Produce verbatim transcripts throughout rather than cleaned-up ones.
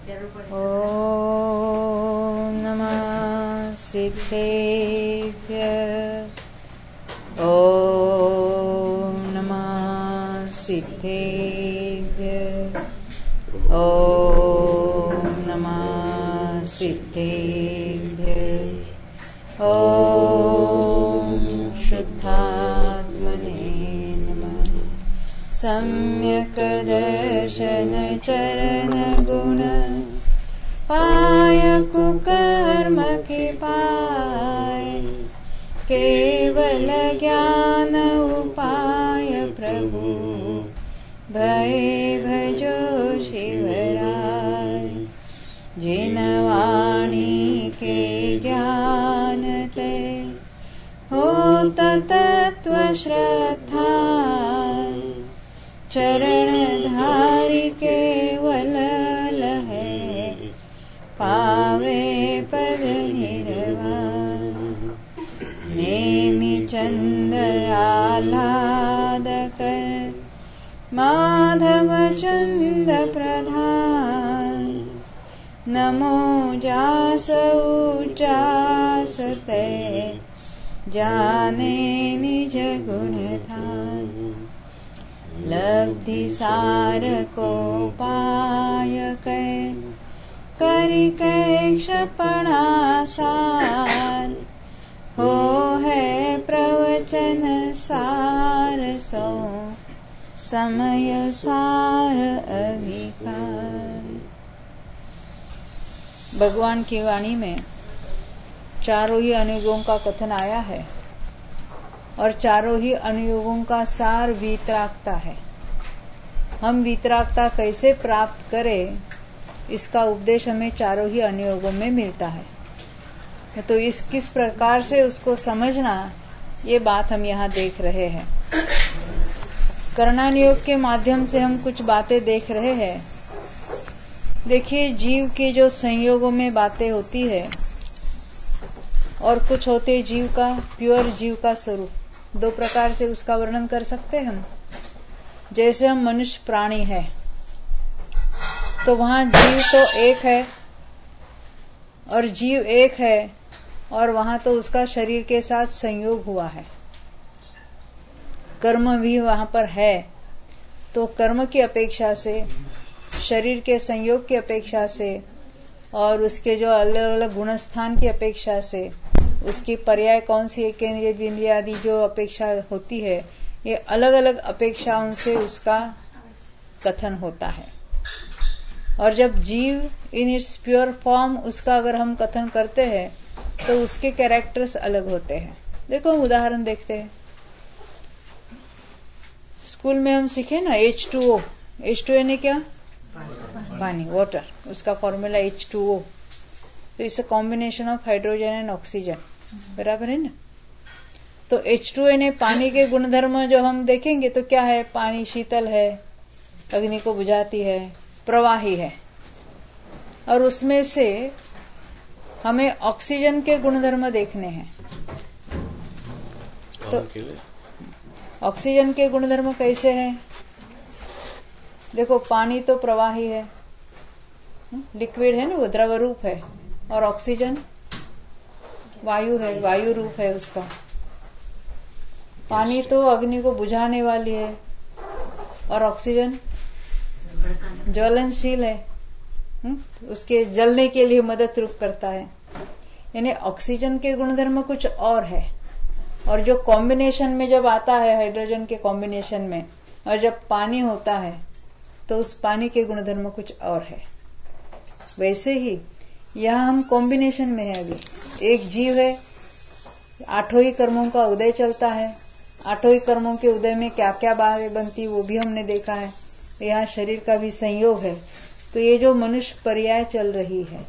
ॐ नमः सिद्धेभ्य ॐ नमः सिद्धेभ्य ॐ नमः सिद्धेभ्य ॐ शुद्धात्मने नमः। सम्यक् दर्शन चरण गुण पाय कुकर्म के पाय केवल ज्ञान उपाय प्रभु भय भजो शिवराय। जिन वाणी के ज्ञान ते होत तत्व श्रद्धा चरण धारी केवल लहे पावे पद निर्वाण। नेमि चंद्र आह्लाद कर माधव चंद प्रधान नमो जास उजास ते जाने निज गुण धान। लब्धि सार को पाय कै करि कै क्षपणा सार हो है प्रवचन सार सो समय सार अभिकार। भगवान की वाणी में चारों ही अनुयोगों का कथन आया है और चारों ही अनुयोगों का सार वीतरागता है। हम वीतरागता कैसे प्राप्त करें इसका उपदेश हमें चारों ही अनुयोगों में मिलता है। तो इस किस प्रकार से उसको समझना ये बात हम यहाँ देख रहे हैं। कर्णानुयोग के माध्यम से हम कुछ बातें देख रहे हैं। देखिए जीव के जो संयोगों में बातें होती है और कुछ होते जीव का प्योर जीव का स्वरूप, दो प्रकार से उसका वर्णन कर सकते हैं हम। जैसे हम मनुष्य प्राणी है तो वहां जीव तो एक है और जीव एक है और वहां तो उसका शरीर के साथ संयोग हुआ है, कर्म भी वहां पर है। तो कर्म की अपेक्षा से, शरीर के संयोग की अपेक्षा से और उसके जो अलग अलग गुणस्थान की अपेक्षा से, उसकी पर्याय कौन सी एक इंद्रिय आदि जो अपेक्षा होती है, ये अलग अलग अपेक्षाओं से उसका कथन होता है। और जब जीव इन इट्स प्योर फॉर्म उसका अगर हम कथन करते हैं तो उसके कैरेक्टर्स अलग होते हैं। देखो उदाहरण देखते हैं। स्कूल में हम सीखे ना H two O. H two O ने क्या? पानी, वाटर। उसका फॉर्मूला एच टू ओ। तो it's a combination of hydrogen and oxygen, बराबर है ना। तो एच टू ओ ने पानी के गुणधर्म जो हम देखेंगे तो क्या है? पानी शीतल है, अग्नि को बुझाती है, प्रवाही है। और उसमें से हमें ऑक्सीजन के गुणधर्म देखने हैं। तो ऑक्सीजन के गुणधर्म कैसे हैं? देखो पानी तो प्रवाही है, लिक्विड है ना, वो द्रव रूप है। और ऑक्सीजन वायु है, वायु रूप है उसका। पानी तो अग्नि को बुझाने वाली है और ऑक्सीजन ज्वलनशील है, उसके जलने के लिए मदद रूप करता है। यानी ऑक्सीजन के गुणधर्म कुछ और है। और जो कॉम्बिनेशन में जब आता है, हाइड्रोजन के कॉम्बिनेशन में, और जब पानी होता है तो उस पानी के गुणधर्म कुछ और है। वैसे ही यहां हम कॉम्बिनेशन में है। अभी एक जीव है, आठों ही कर्मों का उदय चलता है। आठों ही कर्मों के उदय में क्या क्या बातें बनती वो भी हमने देखा है। यहाँ शरीर का भी संयोग है। तो ये जो मनुष्य पर्याय चल रही है,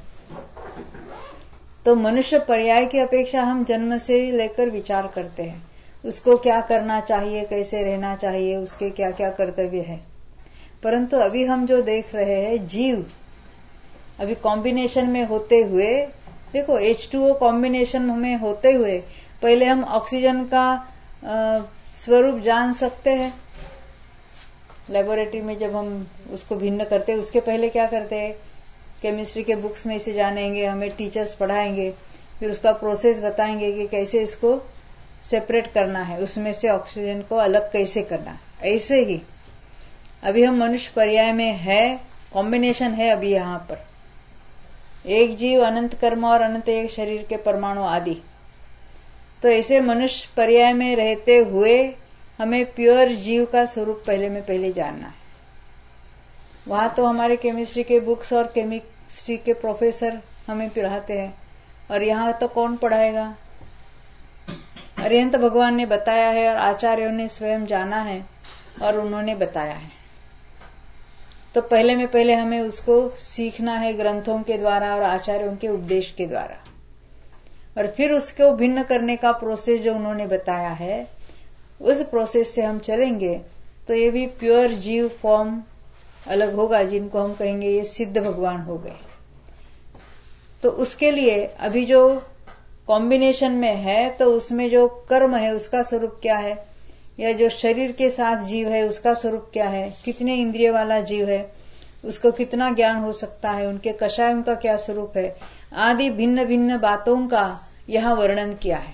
तो मनुष्य पर्याय की अपेक्षा हम जन्म से लेकर विचार करते हैं, उसको क्या करना चाहिए, कैसे रहना चाहिए, उसके क्या क्या कर्तव्य है। परंतु अभी हम जो देख रहे हैं जीव अभी कॉम्बिनेशन में होते हुए, देखो एच टू ओ कॉम्बिनेशन में होते हुए पहले हम ऑक्सीजन का स्वरूप जान सकते हैं। लेबोरेटरी में जब हम उसको भिन्न करते हैं उसके पहले क्या करते हैं? केमिस्ट्री के बुक्स में इसे जानेंगे, हमें टीचर्स पढ़ाएंगे, फिर उसका प्रोसेस बताएंगे कि कैसे इसको सेपरेट करना है, उसमें से ऑक्सीजन को अलग कैसे करना है। ऐसे ही अभी हम मनुष्य पर्याय में है, कॉम्बिनेशन है अभी यहाँ पर, एक जीव अनंत कर्म और अनंत एक शरीर के परमाणु आदि। तो ऐसे मनुष्य पर्याय में रहते हुए हमें प्योर जीव का स्वरूप पहले में पहले जानना है। वहां तो हमारे केमिस्ट्री के बुक्स और केमिस्ट्री के प्रोफेसर हमें पढ़ाते हैं, और यहाँ तो कौन पढ़ाएगा? अरिहंत भगवान ने बताया है और आचार्यों ने स्वयं जाना है और उन्होंने बताया है। तो पहले में पहले हमें उसको सीखना है ग्रंथों के द्वारा और आचार्यों के उपदेश के द्वारा, और फिर उसको भिन्न करने का प्रोसेस जो उन्होंने बताया है, उस प्रोसेस से हम चलेंगे तो ये भी प्योर जीव फॉर्म अलग होगा, जिनको हम कहेंगे ये सिद्ध भगवान हो गए। तो उसके लिए अभी जो कॉम्बिनेशन में है, तो उसमें जो कर्म है उसका स्वरूप क्या है, या जो शरीर के साथ जीव है उसका स्वरूप क्या है, कितने इंद्रिय वाला जीव है, उसको कितना ज्ञान हो सकता है, उनके कषायों का क्या स्वरूप है, आदि भिन्न भिन्न बातों का यहाँ वर्णन किया है।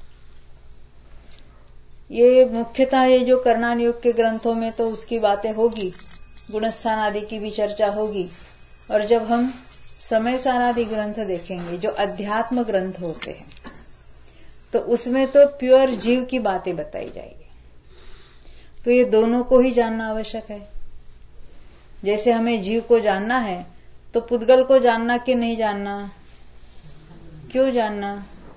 ये मुख्यतः ये जो कर्णान योग के ग्रंथों में तो उसकी बातें होगी, गुणस्थान आदि की भी चर्चा होगी, और जब हम समय सार आदि ग्रंथ देखेंगे जो अध्यात्म ग्रंथ होते हैं, तो उसमें तो प्योर जीव की बातें बताई जाएगी। तो ये दोनों को ही जानना आवश्यक है। जैसे हमें जीव को जानना है, तो पुद्गल को जानना कि नहीं जानना, क्यों जानना?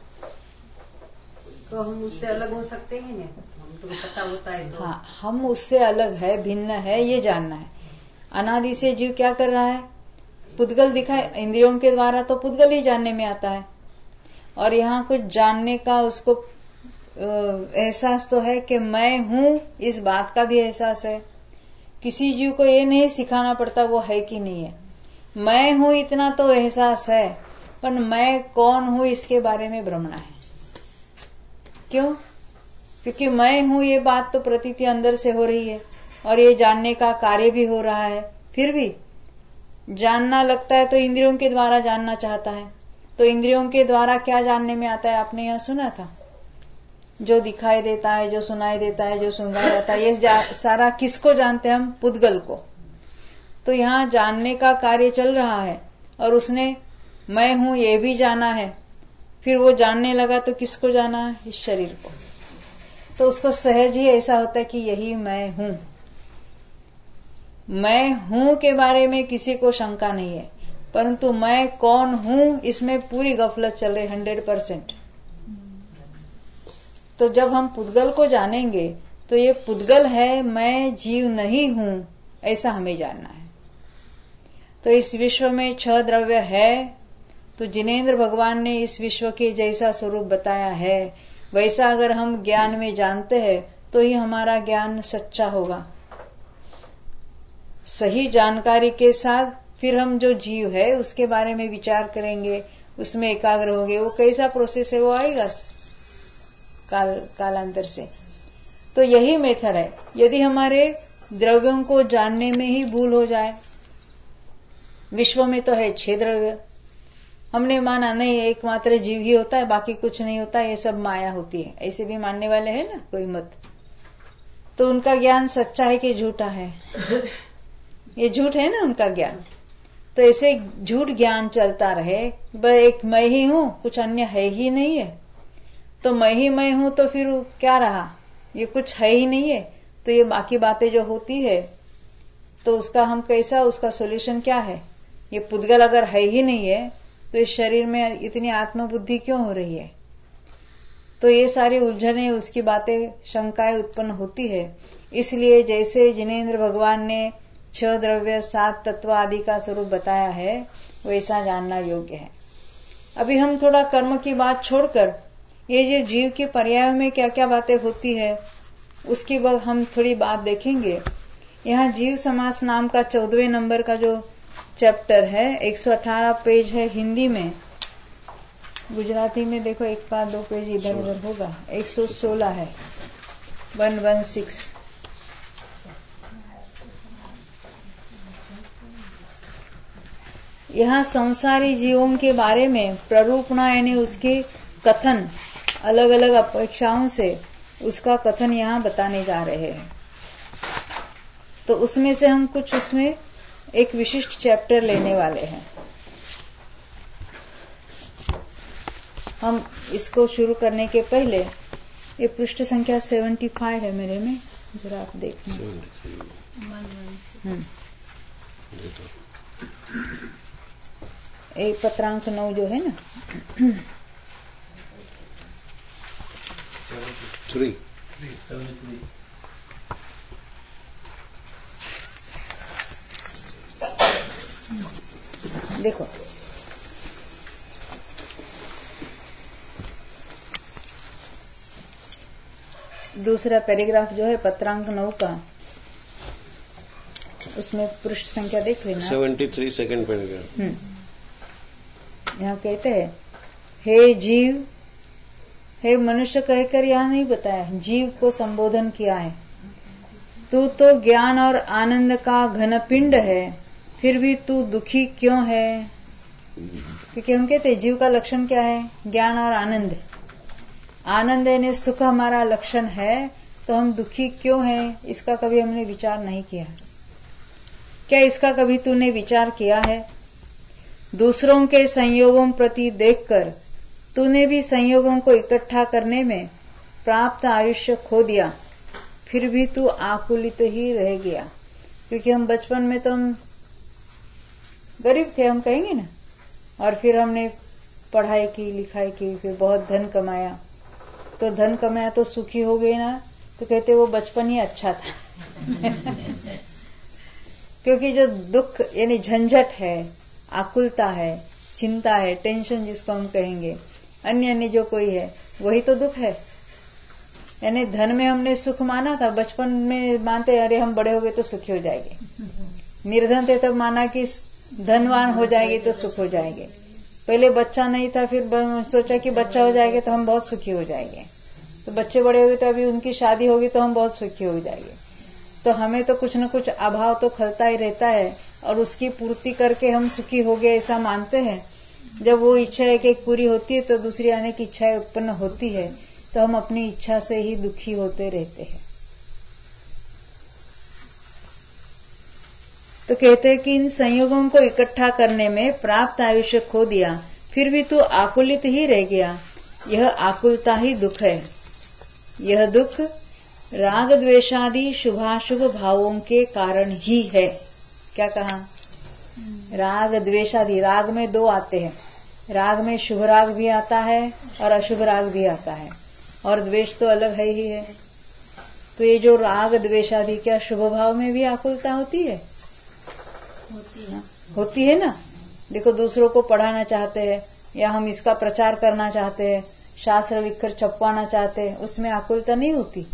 तो हम उससे अलग हो सकते हैं ना, हमको पता होता है तो। हाँ, हम उससे अलग है, भिन्न है, ये जानना है। अनादि से जीव क्या कर रहा है? पुद्गल दिखाए इंद्रियों के द्वारा, तो पुद्गल ही जानने में आता है, और यहाँ कुछ जानने का उसको एहसास तो है कि मैं हूं, इस बात का भी एहसास है। किसी जीव को ये नहीं सिखाना पड़ता वो है कि नहीं है, मैं हूं इतना तो एहसास है, पर मैं कौन हूं इसके बारे में भ्रमणा है। क्यों? क्योंकि मैं हूं ये बात तो प्रतीति अंदर से हो रही है, और ये जानने का कार्य भी हो रहा है, फिर भी जानना लगता है तो इंद्रियों के द्वारा जानना चाहता है। तो इंद्रियों के द्वारा क्या जानने में आता है? आपने यहां सुना था, जो दिखाई देता है, जो सुनाई देता है, जो सुंघा जाता है, ये सारा किसको जानते हैं हम? पुद्गल को। तो यहाँ जानने का कार्य चल रहा है, और उसने मैं हूं ये भी जाना है, फिर वो जानने लगा तो किसको जाना है? इस शरीर को। तो उसको सहज ही ऐसा होता है कि यही मैं हूं। मैं हूं के बारे में किसी को शंका नहीं है, परंतु मैं कौन हूं इसमें पूरी गफलत चल रही, हंड्रेड परसेंट। तो जब हम पुद्गल को जानेंगे तो ये पुद्गल है, मैं जीव नहीं हूं, ऐसा हमें जानना है। तो इस विश्व में छह द्रव्य है, तो जिनेंद्र भगवान ने इस विश्व के जैसा स्वरूप बताया है, वैसा अगर हम ज्ञान में जानते हैं तो ही हमारा ज्ञान सच्चा होगा। सही जानकारी के साथ फिर हम जो जीव है उसके बारे में विचार करेंगे, उसमें एकाग्र होंगे। वो कैसा प्रोसेस है वो आएगा काल कालांतर से। तो यही मेथड है। यदि हमारे द्रव्यों को जानने में ही भूल हो जाए, विश्व में तो है छह द्रव्य, हमने माना नहीं एकमात्र जीव ही होता है, बाकी कुछ नहीं होता, ये सब माया होती है, ऐसे भी मानने वाले हैं ना कोई मत। तो उनका ज्ञान सच्चा है कि झूठा है? ये झूठ है ना उनका ज्ञान। तो ऐसे झूठ ज्ञान चलता रहे, एक मैं ही हूं, कुछ अन्य है ही नहीं है, तो मैं ही मैं हूं, तो फिर क्या रहा? ये कुछ है ही नहीं है। तो ये बाकी बातें जो होती है तो उसका हम कैसा, उसका सोल्यूशन क्या है? ये पुद्गल अगर है ही नहीं है तो इस शरीर में इतनी आत्मबुद्धि क्यों हो रही है? तो ये सारी उलझने, उसकी बातें, शंकाएं उत्पन्न होती है। इसलिए जैसे जिनेंद्र भगवान ने छह द्रव्य, सात तत्व आदि का स्वरूप बताया है, वैसा जानना योग्य है। अभी हम थोड़ा कर्म की बात छोड़कर ये जो जीव के पर्याय में क्या क्या बातें होती है उसकी हम थोड़ी बात देखेंगे। यहाँ जीव समास नाम का चौदहवें नंबर का जो चैप्टर है, एक सौ अठारह पेज है हिंदी में, गुजराती में देखो एक बार दो पेज इधर उधर होगा, एक सौ सोलह है, वन वन सिक्स। यहाँ संसारी जीवों के बारे में प्ररूपणा यानी उसके कथन अलग अलग अपेक्षाओं से उसका कथन यहाँ बताने जा रहे हैं। तो उसमें से हम कुछ उसमें एक विशिष्ट चैप्टर लेने वाले हैं। हम इसको शुरू करने के पहले ये पृष्ठ संख्या पचहत्तर है मेरे में, जरा आप देखना। एक पत्रांक नौ जो है ना, थ्री देखो दूसरा पैराग्राफ जो है पत्रांक नौ का, उसमें पृष्ठ संख्या देख लेना। तिहत्तर सेकंड पैराग्राफ। यहाँ कहते हैं, हे जीव, हे मनुष्य कहकर यहाँ नहीं बताया, जीव को संबोधन किया है। तू तो ज्ञान और आनंद का घन पिंड है, फिर भी तू दुखी क्यों है? क्योंकि हम कहते हैं जीव का लक्षण क्या है? ज्ञान और आनंद। आनंद यानी सुख हमारा लक्षण है, तो हम दुखी क्यों हैं? इसका कभी हमने विचार नहीं किया। क्या इसका कभी तूने विचार किया है? दूसरों के संयोगों प्रति देखकर तूने भी संयोगों को इकट्ठा करने में प्राप्त आयुष्य खो दिया, फिर भी तू आकुलित ही रह गया। क्योंकि हम बचपन में तो हम गरीब थे, हम कहेंगे ना, और फिर हमने पढ़ाई की, लिखाई की, फिर बहुत धन कमाया, तो धन कमाया तो सुखी हो गए ना, तो कहते वो बचपन ही अच्छा था। क्योंकि जो दुख यानी झंझट है, आकुलता है, चिंता है, टेंशन जिसको हम कहेंगे, अन्य अन्य जो कोई है, वही तो दुख है। यानी धन में हमने सुख माना था, बचपन में मानते अरे हम बड़े हो गए तो सुखी हो जाएंगे। निर्धन थे तब माना कि धनवान हो जाएंगे तो सुख हो जाएंगे। पहले बच्चा नहीं था, फिर सोचा कि बच्चा हो जाएगा तो हम बहुत सुखी हो जाएंगे। तो बच्चे बड़े हो गए तो अभी उनकी शादी होगी तो हम बहुत सुखी हो जाएंगे। तो हमें तो कुछ न कुछ अभाव तो खलता ही रहता है, और उसकी पूर्ति करके हम सुखी हो गए ऐसा मानते हैं। जब वो इच्छा एक एक पूरी होती है तो दूसरी आने की इच्छाएं उत्पन्न होती है, तो हम अपनी इच्छा से ही दुखी होते रहते हैं। तो कहते हैं कि इन संयोगों को इकट्ठा करने में प्राप्त आयुष्य खो दिया, फिर भी तू आकुलित ही रह गया। यह आकुलता ही दुख है। यह दुख राग द्वेषादि शुभाशुभ भावों के कारण ही है। क्या कहा? राग द्वेषादि, राग में दो आते हैं। राग में शुभ राग भी आता है और अशुभ राग भी आता है, और द्वेष तो अलग है ही है। तो ये जो राग द्वेषादि, क्या शुभ भाव में भी आकुलता होती है? होती है, होती है ना। देखो दूसरों को पढ़ाना चाहते हैं, या हम इसका प्रचार करना चाहते हैं, शास्त्र लिखकर छपवाना चाहते हैं, उसमें आकुलता नहीं होती।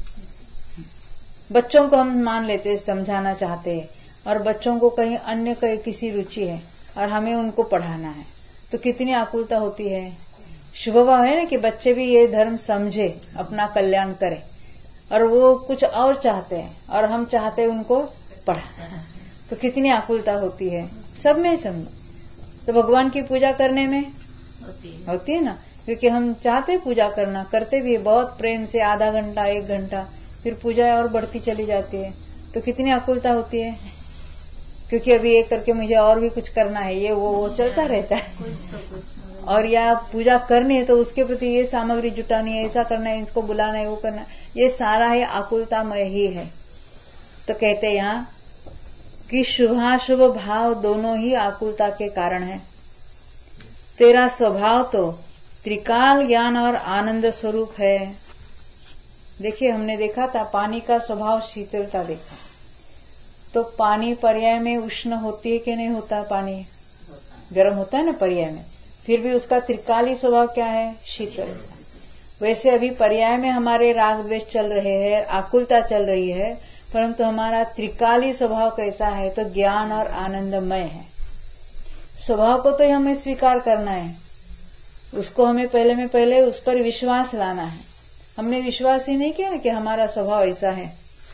बच्चों को हम मान लेते हैं, समझाना चाहते हैं, और बच्चों को कहीं अन्य कहीं किसी रुचि है और हमें उनको पढ़ाना है, तो कितनी आकुलता होती है। शुभ भाव है ना कि बच्चे भी ये धर्म समझे, अपना कल्याण करे, और वो कुछ और चाहते हैं और हम चाहते हैं उनको पढ़ाना, तो कितनी आकुलता होती है। सब में सब। तो भगवान की पूजा करने में होती है, होती है ना, क्योंकि हम चाहते पूजा करना, करते भी बहुत प्रेम से, आधा घंटा एक घंटा, फिर पूजा और बढ़ती चली जाती है, तो कितनी आकुलता होती है। क्योंकि अभी एक करके मुझे और भी कुछ करना है, ये वो वो चलता रहता है। और या पूजा करनी है तो उसके प्रति ये सामग्री जुटानी है, ऐसा करना है, इसको बुलाना है, वो करना है, ये सारा है आकुलतामय ही है। तो कहते हैं यहाँ कि शुभाशुभ भाव दोनों ही आकुलता के कारण है। तेरा स्वभाव तो त्रिकाल ज्ञान और आनंद स्वरूप है। देखिए हमने देखा था पानी का स्वभाव शीतलता देखा, तो पानी पर्याय में उष्ण होती है कि नहीं होता? पानी गर्म होता है ना पर्याय में, फिर भी उसका त्रिकाली स्वभाव क्या है? शीतल। वैसे अभी पर्याय में हमारे राग द्वेष चल रहे हैं, आकुलता चल रही है, परंतु हमारा त्रिकाली स्वभाव कैसा है? तो ज्ञान और आनंदमय है। स्वभाव को तो हमें स्वीकार करना है, उसको हमें पहले में पहले उस पर विश्वास लाना है। हमने विश्वास ही नहीं किया कि हमारा स्वभाव ऐसा है।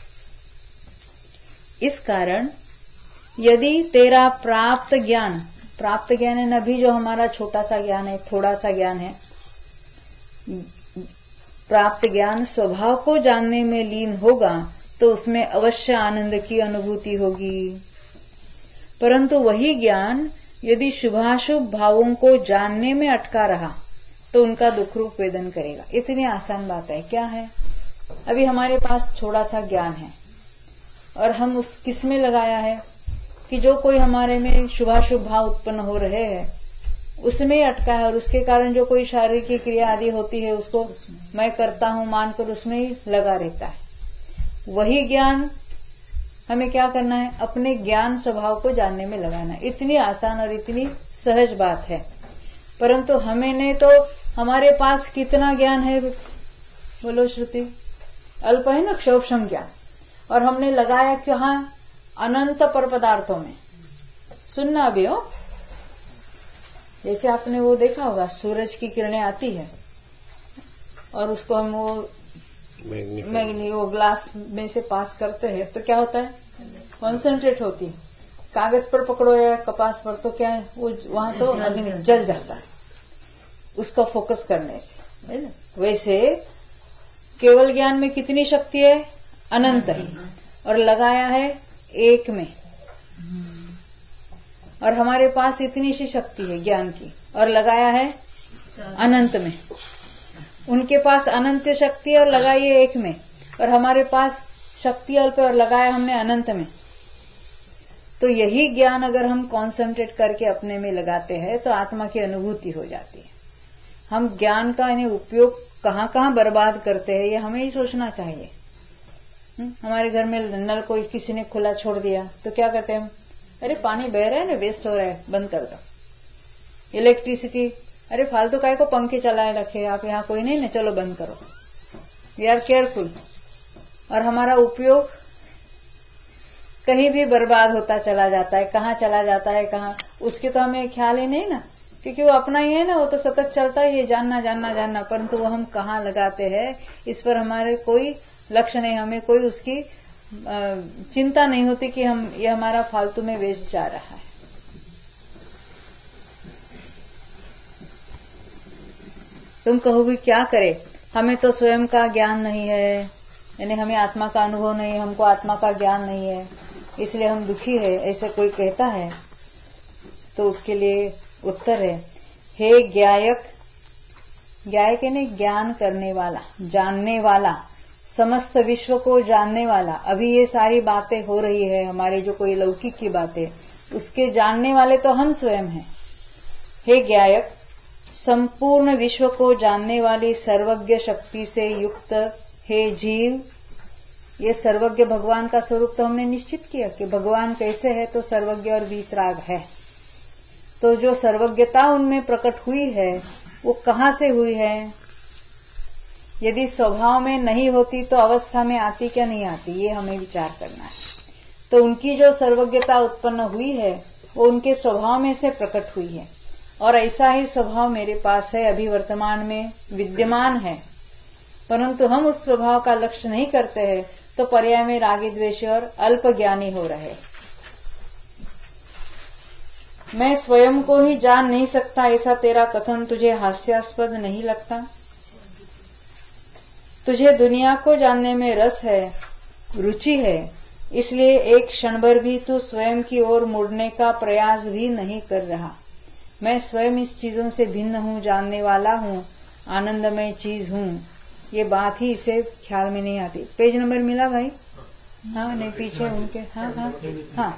इस कारण यदि तेरा प्राप्त ज्ञान प्राप्त ज्ञान है न, अभी जो हमारा छोटा सा ज्ञान है, थोड़ा सा ज्ञान है, प्राप्त ज्ञान स्वभाव को जानने में लीन होगा तो उसमें अवश्य आनंद की अनुभूति होगी। परंतु वही ज्ञान यदि शुभाशुभ भावों को जानने में अटका रहा तो उनका दुख रूप वेदन करेगा। इतनी आसान बात है। क्या है? अभी हमारे पास थोड़ा सा ज्ञान है और हम उस किस में लगाया है कि जो कोई हमारे में शुभाशुभ भाव उत्पन्न हो रहे हैं उसमें ही अटका है, और उसके कारण जो कोई शारीरिक क्रिया आदि होती है उसको मैं करता हूं मानकर उसमें ही लगा रहता है। वही ज्ञान हमें क्या करना है? अपने ज्ञान स्वभाव को जानने में लगाना है। इतनी आसान और इतनी सहज बात है। परंतु हमें ने तो हमारे पास कितना ज्ञान है, बोलो श्रुति? अल्प है ना, क्षोभम ज्ञान, और हमने लगाया कहां? अनंत पर पदार्थों में। सुनना अभी हो, जैसे आपने वो देखा होगा, सूरज की किरणें आती है और उसको हम वो मैग्नी वो ग्लास में से पास करते हैं तो क्या होता है? कॉन्सेंट्रेट होती है। कागज पर पकड़ो या कपास पर तो क्या है, वो वहां तो अग्नि जल जाता है उसका फोकस करने से, है ना? वैसे केवल ज्ञान में कितनी शक्ति है? अनंत है, और लगाया है एक में। और हमारे पास इतनी सी शक्ति है ज्ञान की, और लगाया है अनंत में। उनके पास अनंत शक्ति और लगाई है एक में, और हमारे पास शक्ति अल्प और लगाया हमने अनंत में। तो यही ज्ञान अगर हम कॉन्सेंट्रेट करके अपने में लगाते हैं तो आत्मा की अनुभूति हो जाती है। हम ज्ञान का इन्हें उपयोग कहां कहां बर्बाद करते हैं ये हमें ही सोचना चाहिए। हुँ? हमारे घर में नल को किसी ने खुला छोड़ दिया तो क्या करते हैं हम? अरे पानी बह रहा है ना, वेस्ट हो रहा है, बंद कर दो। इलेक्ट्रिसिटी, अरे फालतू काय को पंखे चलाए रखे, आप यहाँ कोई नहीं ना, चलो बंद करो। वी आर केयरफुल, और हमारा उपयोग कहीं भी बर्बाद होता चला जाता है। कहाँ चला जाता है कहाँ, उसके तो हमें ख्याल ही नहीं ना, क्योंकि वो अपना ही है ना, वो तो सतत चलता ही है, जानना जानना जानना, परंतु वो हम कहाँ लगाते हैं इस पर हमारे कोई लक्ष्य नहीं, हमें कोई उसकी चिंता नहीं होती कि हम ये हमारा फालतू में वेस्ट जा रहा है। तुम कहोगे क्या करे, हमें तो स्वयं का ज्ञान नहीं है, यानी हमें आत्मा का अनुभव नहीं है, हमको आत्मा का ज्ञान नहीं है, इसलिए हम दुखी है, ऐसे कोई कहता है तो उसके लिए उत्तर है, हे ज्ञायक, ज्ञायक यानी ज्ञान करने वाला, जानने वाला, समस्त विश्व को जानने वाला। अभी ये सारी बातें हो रही है हमारे जो कोई लौकिक की बातें, उसके जानने वाले तो हम स्वयं हैं। हे ज्ञायक, संपूर्ण विश्व को जानने वाली सर्वज्ञ शक्ति से युक्त हे जीव, ये सर्वज्ञ भगवान का स्वरूप तो हमने निश्चित किया कि भगवान कैसे है, तो सर्वज्ञ और वीतराग है। तो जो सर्वज्ञता उनमें प्रकट हुई है वो कहां से हुई है? यदि स्वभाव में नहीं होती तो अवस्था में आती क्या नहीं आती, ये हमें विचार करना है। तो उनकी जो सर्वज्ञता उत्पन्न हुई है वो उनके स्वभाव में से प्रकट हुई है, और ऐसा ही स्वभाव मेरे पास है, अभी वर्तमान में विद्यमान है, परंतु हम उस स्वभाव का लक्ष्य नहीं करते हैं तो पर्याय में रागी द्वेषी और अल्प ज्ञानी हो रहे। मैं स्वयं को ही जान नहीं सकता, ऐसा तेरा कथन तुझे हास्यास्पद नहीं लगता? तुझे दुनिया को जानने में रस है, रुचि है, इसलिए एक क्षण भर भी तू स्वयं की ओर मुड़ने का प्रयास भी नहीं कर रहा। मैं स्वयं इस चीजों से भिन्न हूं, जानने वाला हूं, आनंदमय चीज हूं, ये बात ही इसे ख्याल में नहीं आती। पेज नंबर मिला भाई? हाँ नहीं, पीछे उनके, हाँ हाँ हाँ।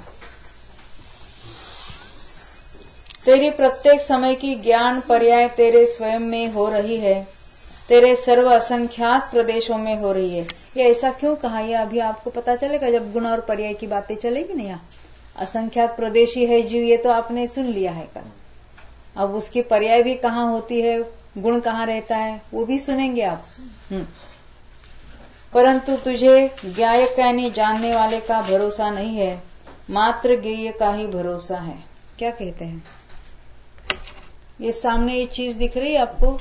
तेरी प्रत्येक समय की ज्ञान पर्याय तेरे स्वयं में हो रही है, तेरे सर्व असंख्यात प्रदेशों में हो रही है। ये ऐसा क्यों कहा, ये अभी आपको पता चलेगा जब गुण और पर्याय की बातें चलेगी ना। यहाँ असंख्यात प्रदेशी है जीव, ये तो आपने सुन लिया है कल। अब उसकी पर्याय भी कहाँ होती है, गुण कहाँ रहता है, वो भी सुनेंगे आप। हम्म। परंतु तुझे ज्ञायक यानी जानने वाले का भरोसा नहीं है, मात्र ज्ञेय का ही भरोसा है। क्या कहते हैं? ये सामने ये चीज दिख रही है आपको,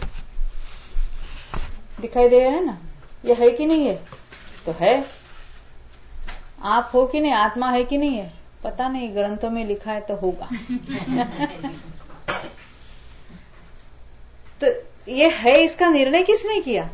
दिखाई दे रहा है ना, ये है कि नहीं है? तो है। आप हो कि नहीं, आत्मा है कि नहीं है? पता नहीं, ग्रंथों में लिखा है तो होगा। तो ये है, इसका निर्णय किसने किया?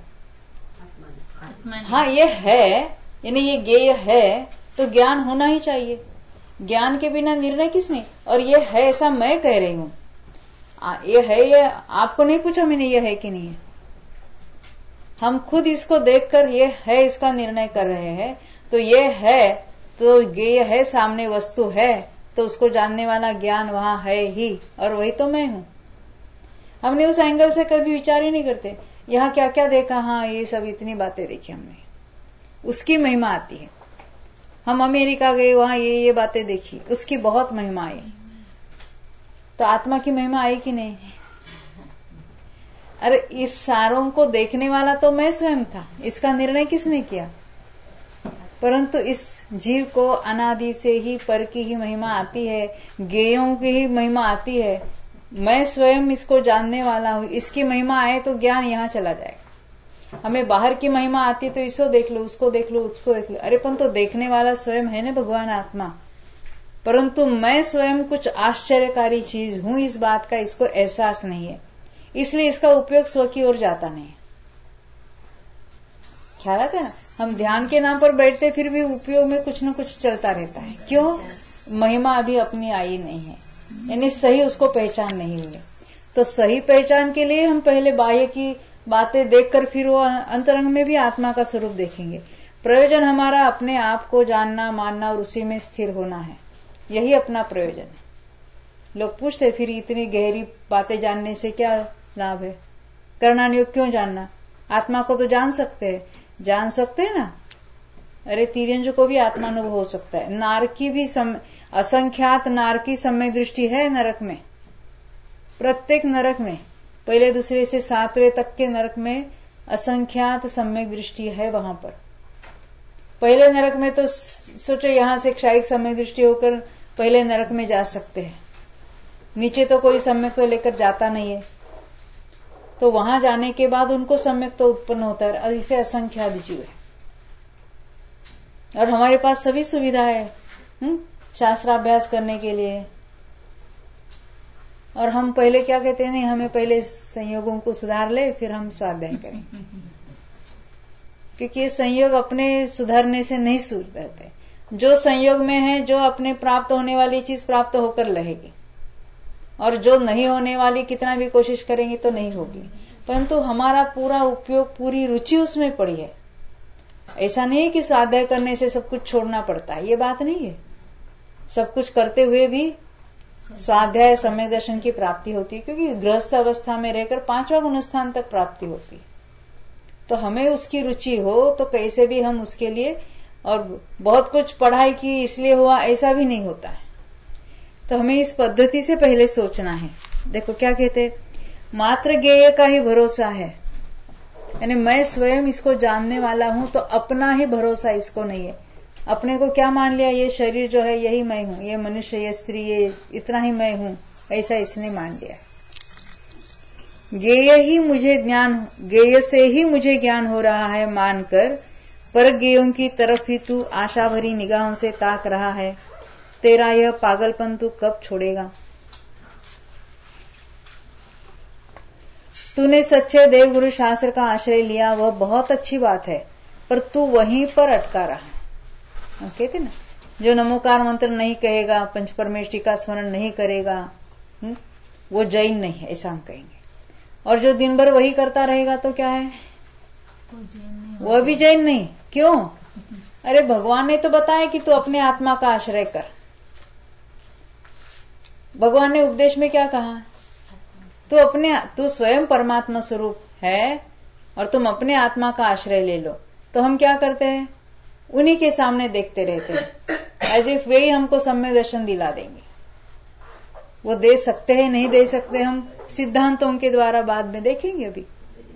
हाँ, ये है, यानी ये ज्ञेय है तो ज्ञान होना ही चाहिए। ज्ञान के बिना निर्णय किसने? और ये है ऐसा मैं कह रही हूं, ये है, ये आपको नहीं पूछा मैंने ये है कि नहीं है। हम खुद इसको देखकर ये है इसका निर्णय कर रहे हैं। तो ये है तो ज्ञेय है, सामने वस्तु है, तो उसको जानने वाला ज्ञान वहां है ही, और वही तो मैं हूं। हमने उस एंगल से कभी विचार ही नहीं करते, यहाँ क्या क्या देखा, हाँ ये सब इतनी बातें देखी हमने, उसकी महिमा आती है। हम अमेरिका गए, वहां ये ये बातें देखी, उसकी बहुत महिमा आई। तो आत्मा की महिमा आई कि नहीं? अरे इस सारों को देखने वाला तो मैं स्वयं था, इसका निर्णय किसने किया? परंतु इस जीव को अनादि से ही पर की ही महिमा आती है, ज्ञेयों की ही महिमा आती है। मैं स्वयं इसको जानने वाला हूं, इसकी महिमा आए तो ज्ञान यहां चला जाएगा। हमें बाहर की महिमा आती तो इसको देख लो, उसको देख लो, उसको देख लो, अरे पण तो देखने वाला स्वयं है ना, भगवान आत्मा। परंतु मैं स्वयं कुछ आश्चर्यकारी चीज हूं, इस बात का इसको एहसास नहीं है, इसलिए इसका उपयोग स्व की ओर जाता नहीं है। ख्याल आता है ना? हम ध्यान के नाम पर बैठते फिर भी उपयोग में कुछ न कुछ चलता रहता है। क्यों? महिमा अभी अपनी आई नहीं है, यानी सही उसको पहचान नहीं हुई। तो सही पहचान के लिए हम पहले बाह्य की बातें देखकर फिर वो अंतरंग में भी आत्मा का स्वरूप देखेंगे। प्रयोजन हमारा अपने आप को जानना, मानना और उसी में स्थिर होना है, यही अपना प्रयोजन है। लोग पूछते फिर इतनी गहरी बातें जानने से क्या लाभ है? कर्णानुयोग क्यों जानना? आत्मा को तो जान सकते हैं, जान सकते हैं ना। अरे तिर्यंज को भी आत्मानुभव हो सकता है। नारकी भी सम, असंख्यात नारकी सम्यक दृष्टि है नरक में, प्रत्येक नरक में, पहले दूसरे से सातवें तक के नरक में असंख्यात सम्यक दृष्टि है। वहां पर पहले नरक में तो सोचो यहां से क्षायिक सम्यक दृष्टि होकर पहले नरक में जा सकते हैं, नीचे तो कोई सम्यक तो लेकर जाता नहीं है। तो वहां जाने के बाद उनको सम्यक तो उत्पन्न होता है, और इसे असंख्यात जीव है। और हमारे पास सभी सुविधा है हुँ? शास्त्राभ्यास करने के लिए। और हम पहले क्या कहते हैं, नहीं हमें पहले संयोगों को सुधार ले फिर हम स्वाध्याय करें, क्योंकि ये संयोग अपने सुधरने से नहीं सुधरते। जो संयोग में है, जो अपने प्राप्त होने वाली चीज प्राप्त होकर रहेगी, और जो नहीं होने वाली कितना भी कोशिश करेंगे तो नहीं होगी। परंतु हमारा पूरा उपयोग, पूरी रुचि उसमें पड़ी है। ऐसा नहीं है कि स्वाध्याय करने से सब कुछ छोड़ना पड़ता है, ये बात नहीं है। सब कुछ करते हुए भी स्वाध्याय सम्यक दर्शन की प्राप्ति होती है, क्योंकि गृहस्थ अवस्था में रहकर पांचवा गुणस्थान तक प्राप्ति होती है। तो हमें उसकी रुचि हो तो कैसे भी हम उसके लिए, और बहुत कुछ पढ़ाई की इसलिए हुआ ऐसा भी नहीं होता है। तो हमें इस पद्धति से पहले सोचना है। देखो क्या कहते, मात्र ज्ञेय का ही भरोसा है, यानी मैं स्वयं इसको जानने वाला हूं, तो अपना ही भरोसा इसको नहीं है। अपने को क्या मान लिया, ये शरीर जो है यही मैं हूं, ये मनुष्य, ये स्त्री, ये इतना ही मैं हूं, ऐसा इसने मान लिया। ज्ञेय ही मुझे ज्ञान, ज्ञेय से ही मुझे ज्ञान हो रहा है मानकर पर ज्ञेयों की तरफ ही तू आशा भरी निगाहों से ताक रहा है। तेरा यह पागलपन तू कब छोड़ेगा? तूने सच्चे देवगुरु शास्त्र का आश्रय लिया, वह बहुत अच्छी बात है, पर तू वहीं पर अटका रहा। कहते ना, जो नमोकार मंत्र नहीं कहेगा, पंच परमेष्टि का स्मरण नहीं करेगा, हुँ? वो जैन नहीं है, ऐसा हम कहेंगे। और जो दिन भर वही करता रहेगा तो क्या है, वह भी जैन नहीं। क्यों? अरे भगवान ने तो बताया कि तू अपने आत्मा का आश्रय कर। भगवान ने उपदेश में क्या कहा, तू अपने, तू स्वयं परमात्मा स्वरूप है और तुम अपने आत्मा का आश्रय ले लो। तो हम क्या करते हैं, उन्हीं के सामने देखते रहते हैं, एज इफ वे ही हमको सम्यक दर्शन दिला देंगे। वो दे सकते हैं नहीं दे सकते, हम सिद्धांतों के द्वारा बाद में देखेंगे। अभी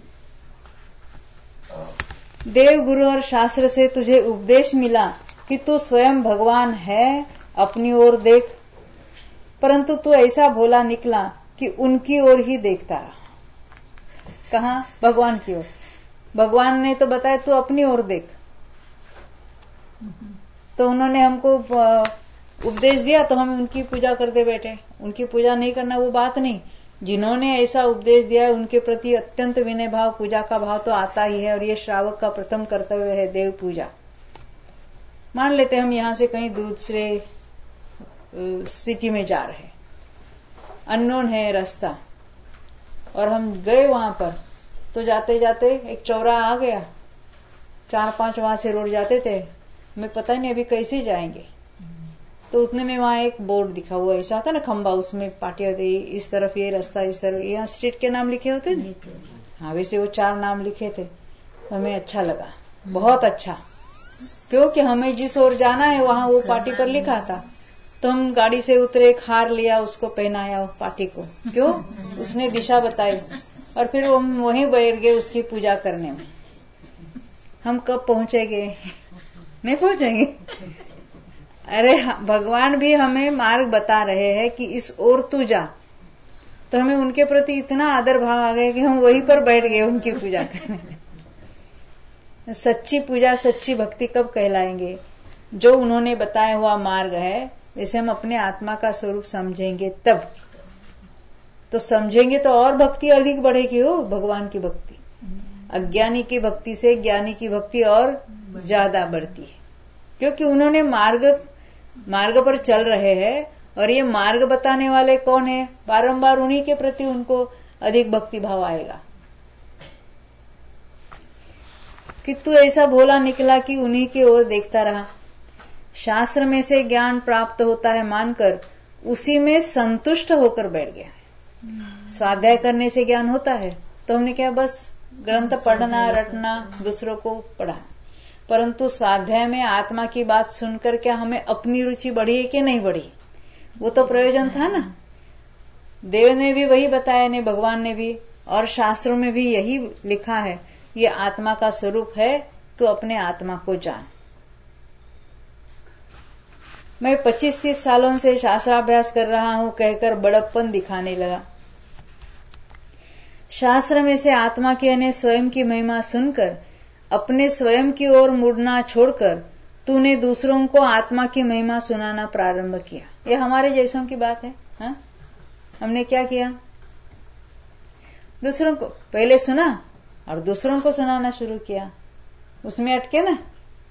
देव गुरु और शास्त्र से तुझे उपदेश मिला कि तू स्वयं भगवान है, अपनी ओर देख, परंतु तू ऐसा भोला निकला कि उनकी ओर ही देखता रहा। कहा? भगवान की ओर। भगवान ने तो बताया तू अपनी ओर देख। तो उन्होंने हमको उपदेश दिया तो हम उनकी पूजा करते बैठे। उनकी पूजा नहीं करना वो बात नहीं, जिन्होंने ऐसा उपदेश दिया है उनके प्रति अत्यंत विनय भाव, पूजा का भाव तो आता ही है। और ये श्रावक का प्रथम कर्तव्य है देव पूजा। मान लेते हम यहां से कहीं दूसरे सिटी में जा रहे, अननोन है रास्ता, और हम गए वहां पर, तो जाते जाते एक चौराहा आ गया, चार पांच वहां से रोड जाते थे, हमें पता ही नहीं अभी कैसे जाएंगे। तो उतने में वहां एक बोर्ड दिखा हुआ, ऐसा होता ना खंबा, उसमें पाटिया होती, इस तरफ ये रास्ता, इस तरफ, यहाँ स्ट्रीट के नाम लिखे होते थे। हाँ, वैसे वो चार नाम लिखे थे। हमें अच्छा लगा, बहुत अच्छा, क्योंकि हमें जिस ओर जाना है वहां वो पाटी पर लिखा था। तो हम गाड़ी से उतरे, एक हार लिया, उसको पहनाया पाटी को, क्यों, उसने दिशा बताई, और फिर हम वहीं बैठ गए उसकी पूजा करने में। हम कब पहुंचेंगे? नहीं पहुंचेंगे। अरे भगवान भी हमें मार्ग बता रहे हैं कि इस ओर तू जा, तो हमें उनके प्रति इतना आदर भाव आ गया कि हम वहीं पर बैठ गए उनकी पूजा करने। सच्ची पूजा, सच्ची भक्ति कब कहलाएंगे? जो उन्होंने बताया हुआ मार्ग है, इसे हम अपने आत्मा का स्वरूप समझेंगे तब। तो समझेंगे तो और भक्ति अधिक बढ़ेगी हो, भगवान की भक्ति। अज्ञानी की भक्ति से ज्ञानी की भक्ति और ज्यादा बढ़ती है, क्योंकि उन्होंने मार्ग मार्ग पर चल रहे हैं, और ये मार्ग बताने वाले कौन है? बारंबार उन्हीं के प्रति उनको अधिक भक्ति भाव आएगा। कि तू ऐसा भोला निकला कि उन्हीं की ओर देखता रहा। शास्त्र में से ज्ञान प्राप्त होता है मानकर उसी में संतुष्ट होकर बैठ गया। स्वाध्याय करने से ज्ञान होता है, तो हमने क्या बस ग्रंथ पढ़ना, रटना, दूसरों को पढ़ा, परंतु स्वाध्याय में आत्मा की बात सुनकर क्या हमें अपनी रुचि बढ़ी है कि नहीं बढ़ी? वो तो प्रयोजन था ना। देव ने भी वही बताया, ने भगवान ने भी, और शास्त्रों में भी यही लिखा है, ये आत्मा का स्वरूप है, तो अपने आत्मा को जान। मैं पच्चीस तीस सालों से शास्त्राभ्यास कर रहा हूं कहकर बड़प्पन दिखाने लगा। शास्त्र में से आत्मा की यानी स्वयं की महिमा सुनकर अपने स्वयं की ओर मुड़ना छोड़कर तूने दूसरों को आत्मा की महिमा सुनाना प्रारंभ किया। ये हमारे जैसों की बात है। हा? हमने क्या किया? दूसरों को पहले सुना और दूसरों को सुनाना शुरू किया, उसमें अटके ना।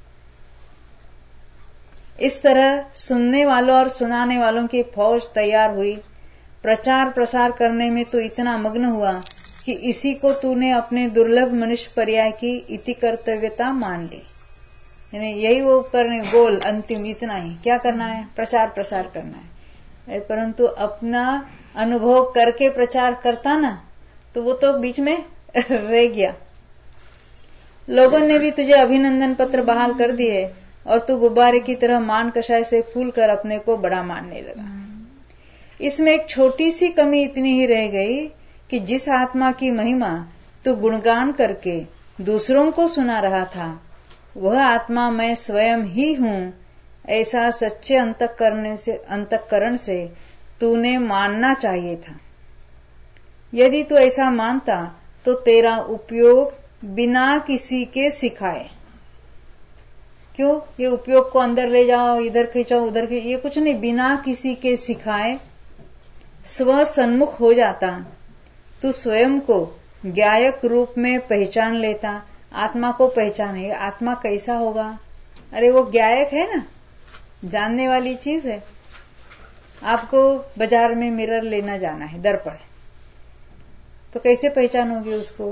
इस तरह सुनने वालों और सुनाने वालों की फौज तैयार हुई। प्रचार प्रसार करने में तो इतना मग्न हुआ कि इसी को तूने अपने दुर्लभ मनुष्य पर्याय की इति कर्तव्यता मान ली। यानी यही वो करने गोल अंतिम इतना ही, क्या करना है? प्रचार प्रसार करना है। परंतु अपना अनुभव करके प्रचार करता ना, तो वो तो बीच में रह गया। लोगों ने भी तुझे अभिनंदन पत्र बहाल कर दिए और तू गुब्बारे की तरह मान कषाय से फूल कर अपने को बड़ा मानने लगा। इसमें एक छोटी सी कमी इतनी ही रह गई कि जिस आत्मा की महिमा तू गुणगान करके दूसरों को सुना रहा था, वह आत्मा मैं स्वयं ही हूं, ऐसा सच्चे अंतःकरण से अंतःकरण से तूने मानना चाहिए था। यदि तू ऐसा मानता तो तेरा उपयोग बिना किसी के सिखाए, क्यों ये उपयोग को अंदर ले जाओ, इधर खींचो, उधर खींचो, ये कुछ नहीं, बिना किसी के सिखाए स्व सन्मुख हो जाता। तू स्वयं को ज्ञायक रूप में पहचान लेता। आत्मा को पहचाने, आत्मा कैसा होगा? अरे वो ज्ञायक है ना, जानने वाली चीज है। आपको बाजार में मिरर लेना जाना है, दर्पण, तो कैसे पहचानोगे उसको?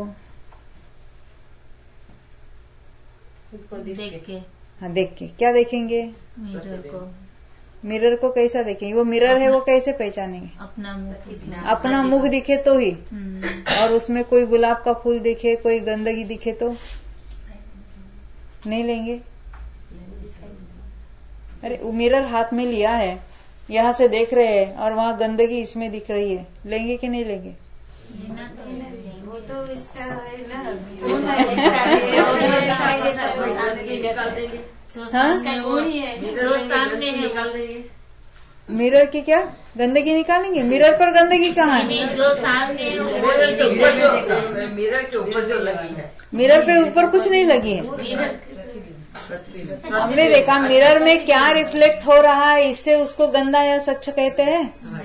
देख के। हाँ, देख के। क्या देखेंगे? मिरर को। मिरर को कैसा देखेंगे? वो मिरर है, वो कैसे पहचानेंगे? अपना मुख। अपना मुख दिखे तो ही, और उसमें कोई गुलाब का फूल दिखे, कोई गंदगी दिखे तो नहीं लेंगे। अरे वो मिरर हाथ में लिया है, यहाँ से देख रहे हैं और वहाँ गंदगी इसमें दिख रही है, लेंगे कि नहीं लेंगे? वो तो इसका है ना, जो सामने है मिरर की क्या गंदगी निकालेंगे? मिरर पर गंदगी कहाँ है? जो सामने है मिरर के ऊपर जो लगी है, मिरर पे ऊपर कुछ नहीं लगी है। हमने देखा मिरर में क्या रिफ्लेक्ट हो रहा है, इससे उसको गंदा या स्वच्छ कहते हैं?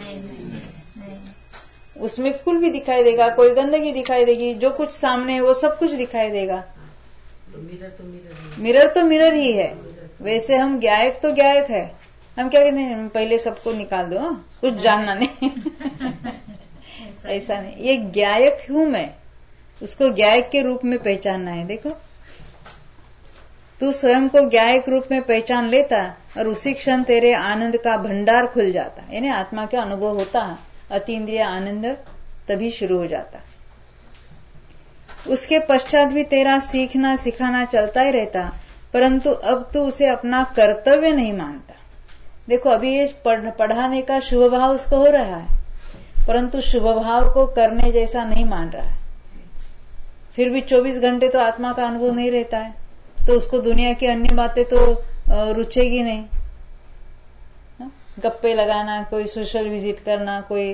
उसमें फूल भी दिखाई देगा, कोई गंदगी दिखाई देगी, जो कुछ सामने है वो सब कुछ दिखाई देगा। तो मिरर तो मिरर मिरर तो मिरर ही है। वैसे हम गायक तो गायक है, हम क्या कहते हैं, पहले सबको निकाल दो, हाँ? कुछ जानना नहीं। ऐसा नहीं, ये गायक हूं मैं, उसको गायक के रूप में पहचानना है। देखो तू स्वयं को गायक रूप में पहचान लेता और उसी क्षण तेरे आनंद का भंडार खुल जाता, यानी आत्मा का अनुभव होता, अतीन्द्रिय आनंद तभी शुरू हो जाता। उसके पश्चात भी तेरा सीखना सिखाना चलता ही रहता, परंतु अब तू उसे अपना कर्तव्य नहीं मानता। देखो अभी ये पढ़ाने का शुभ भाव उसको हो रहा है, परंतु शुभ भाव को करने जैसा नहीं मान रहा है। फिर भी चौबीस घंटे तो आत्मा का अनुभव नहीं रहता है, तो उसको दुनिया की अन्य बातें तो रुचेगी नहीं। गप्पे लगाना, कोई सोशल विजिट करना, कोई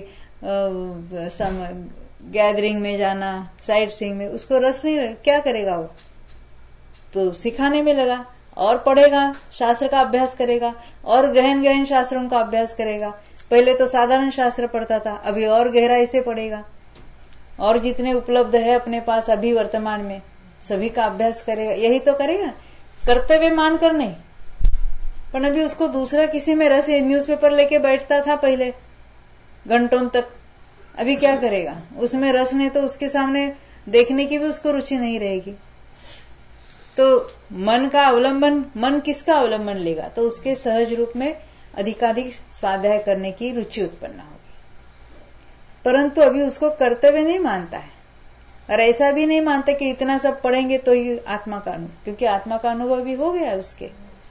गैदरिंग में जाना, साइट सीइंग में उसको रस नहीं, क्या करेगा वो? तो सिखाने में लगा, और पढ़ेगा, शास्त्र का अभ्यास करेगा, और गहन गहन शास्त्रों का अभ्यास करेगा। पहले तो साधारण शास्त्र पढ़ता था, अभी और गहराई से पढ़ेगा, और जितने उपलब्ध है अपने पास अभी वर्तमान में सभी का अभ्यास करेगा। यही तो करेगा, कर्तव्य मानकर नहीं। पर अभी उसको दूसरा किसी में रस, न्यूज़पेपर लेके बैठता था पहले घंटों तक, अभी क्या करेगा? उसमें रस नहीं तो उसके सामने देखने की भी उसको रुचि नहीं रहेगी। तो मन का अवलंबन, मन किसका अवलंबन लेगा? तो उसके सहज रूप में अधिकाधिक स्वाध्याय करने की रुचि उत्पन्न होगी। परंतु अभी उसको कर्तव्य नहीं मानता है, और ऐसा भी नहीं मानता कि इतना सब पढ़ेंगे तो ही आत्मा का अनुभव, क्योंकि आत्मा का अनुभव भी हो गया है उसके।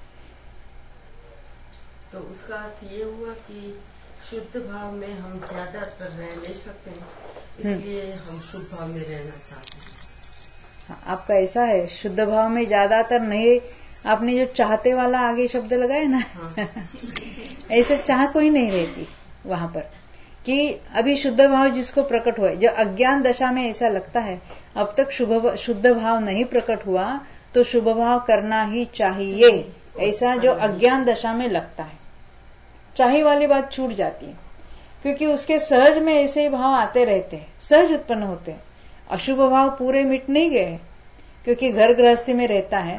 तो उसका अर्थ ये हुआ कि शुद्ध भाव में हम ज्यादातर रह नहीं सकते हैं, इसलिए हम शुभ भाव में रहना चाहते हैं। हाँ, आपका ऐसा है, शुद्ध भाव में ज्यादातर नहीं। आपने जो चाहते वाला आगे शब्द लगाया ना, हाँ। ऐसे चाह कोई नहीं रहती वहां पर, कि अभी शुद्ध भाव जिसको प्रकट हुआ, जो अज्ञान दशा में ऐसा लगता है अब तक शुभ शुद्ध भाव नहीं प्रकट हुआ तो शुभ भाव करना ही चाहिए, ऐसा जो अज्ञान दशा में लगता है, चाहिए वाली बात छूट जाती है। क्योंकि उसके सहज में ऐसे ही भाव आते रहते हैं, सहज उत्पन्न होते हैं। अशुभ भाव पूरे मिट नहीं गए, क्योंकि घर गृहस्थी में रहता है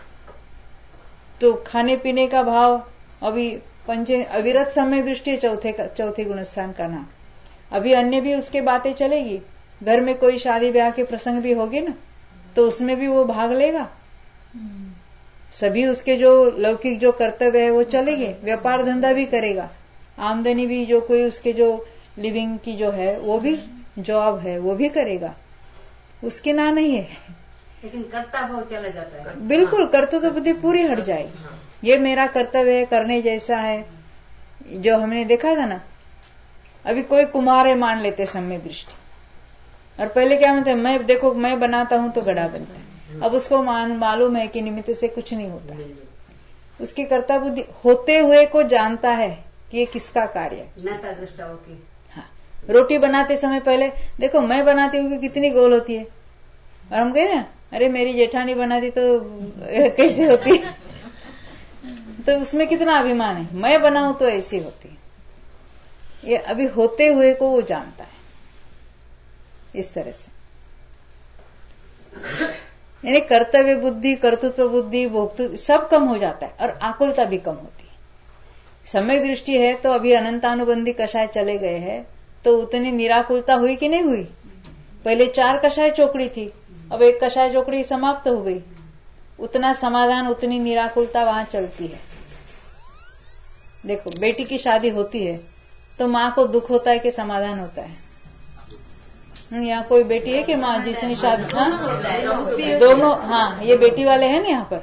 तो खाने पीने का भाव अभी पंचे अविरत समय दृष्टि चौथे का, चौथे गुणस्थान का नाम। अभी अन्य भी उसके बातें चलेगी, घर में कोई शादी ब्याह के प्रसंग भी होगी ना, तो उसमें भी वो भाग लेगा। सभी उसके जो लौकिक जो कर्तव्य है वो चलेंगे, व्यापार धंधा भी करेगा, आमदनी भी जो कोई उसके जो लिविंग की जो है वो भी जॉब है वो भी करेगा, उसके ना नहीं है। लेकिन कर्ता भाव चला जाता है, बिल्कुल कर्तव्य बुद्धि पूरी हट जाएगी। ये मेरा कर्तव्य है, करने जैसा है, जो हमने देखा था ना, अभी कोई कुम्हार है मान लेते सम्य दृष्टि, और पहले क्या मानते हैं, मैं देखो मैं बनाता हूं तो गड़ा बनता है। अब उसको मान मालूम है कि निमित्त से कुछ नहीं होता, उसकी कर्ता बुद्धि होते हुए को जानता है कि ये किसका कार्य है। ज्ञाता दृष्टा होके, हाँ, रोटी बनाते समय पहले देखो मैं बनाती हूँ कि कितनी गोल होती है, और हम कहे ना अरे मेरी जेठानी बनाती तो कैसे होती है, तो उसमें कितना अभिमान है, मैं बनाऊं तो ऐसी होती है। ये अभी होते हुए को वो जानता है इस तरह से। यानी कर्तव्य बुद्धि, कर्तृत्व बुद्धि, भोक्तृ सब कम हो जाता है, और आकुलता भी कम होती है। सम्यक दृष्टि है तो अभी अनंतानुबंधी कषाय चले गए हैं, तो उतनी निराकुलता हुई कि नहीं हुई? पहले चार कषाय चौकड़ी थी, अब एक कषाय चौकड़ी समाप्त हो गई, उतना समाधान उतनी निराकुलता वहां चलती है। देखो बेटी की शादी होती है तो माँ को दुख होता है कि समाधान होता है? यहाँ कोई बेटी है कि माँ जिसने शादी, हाँ दोनों, हाँ ये बेटी वाले हैं ना यहाँ पर।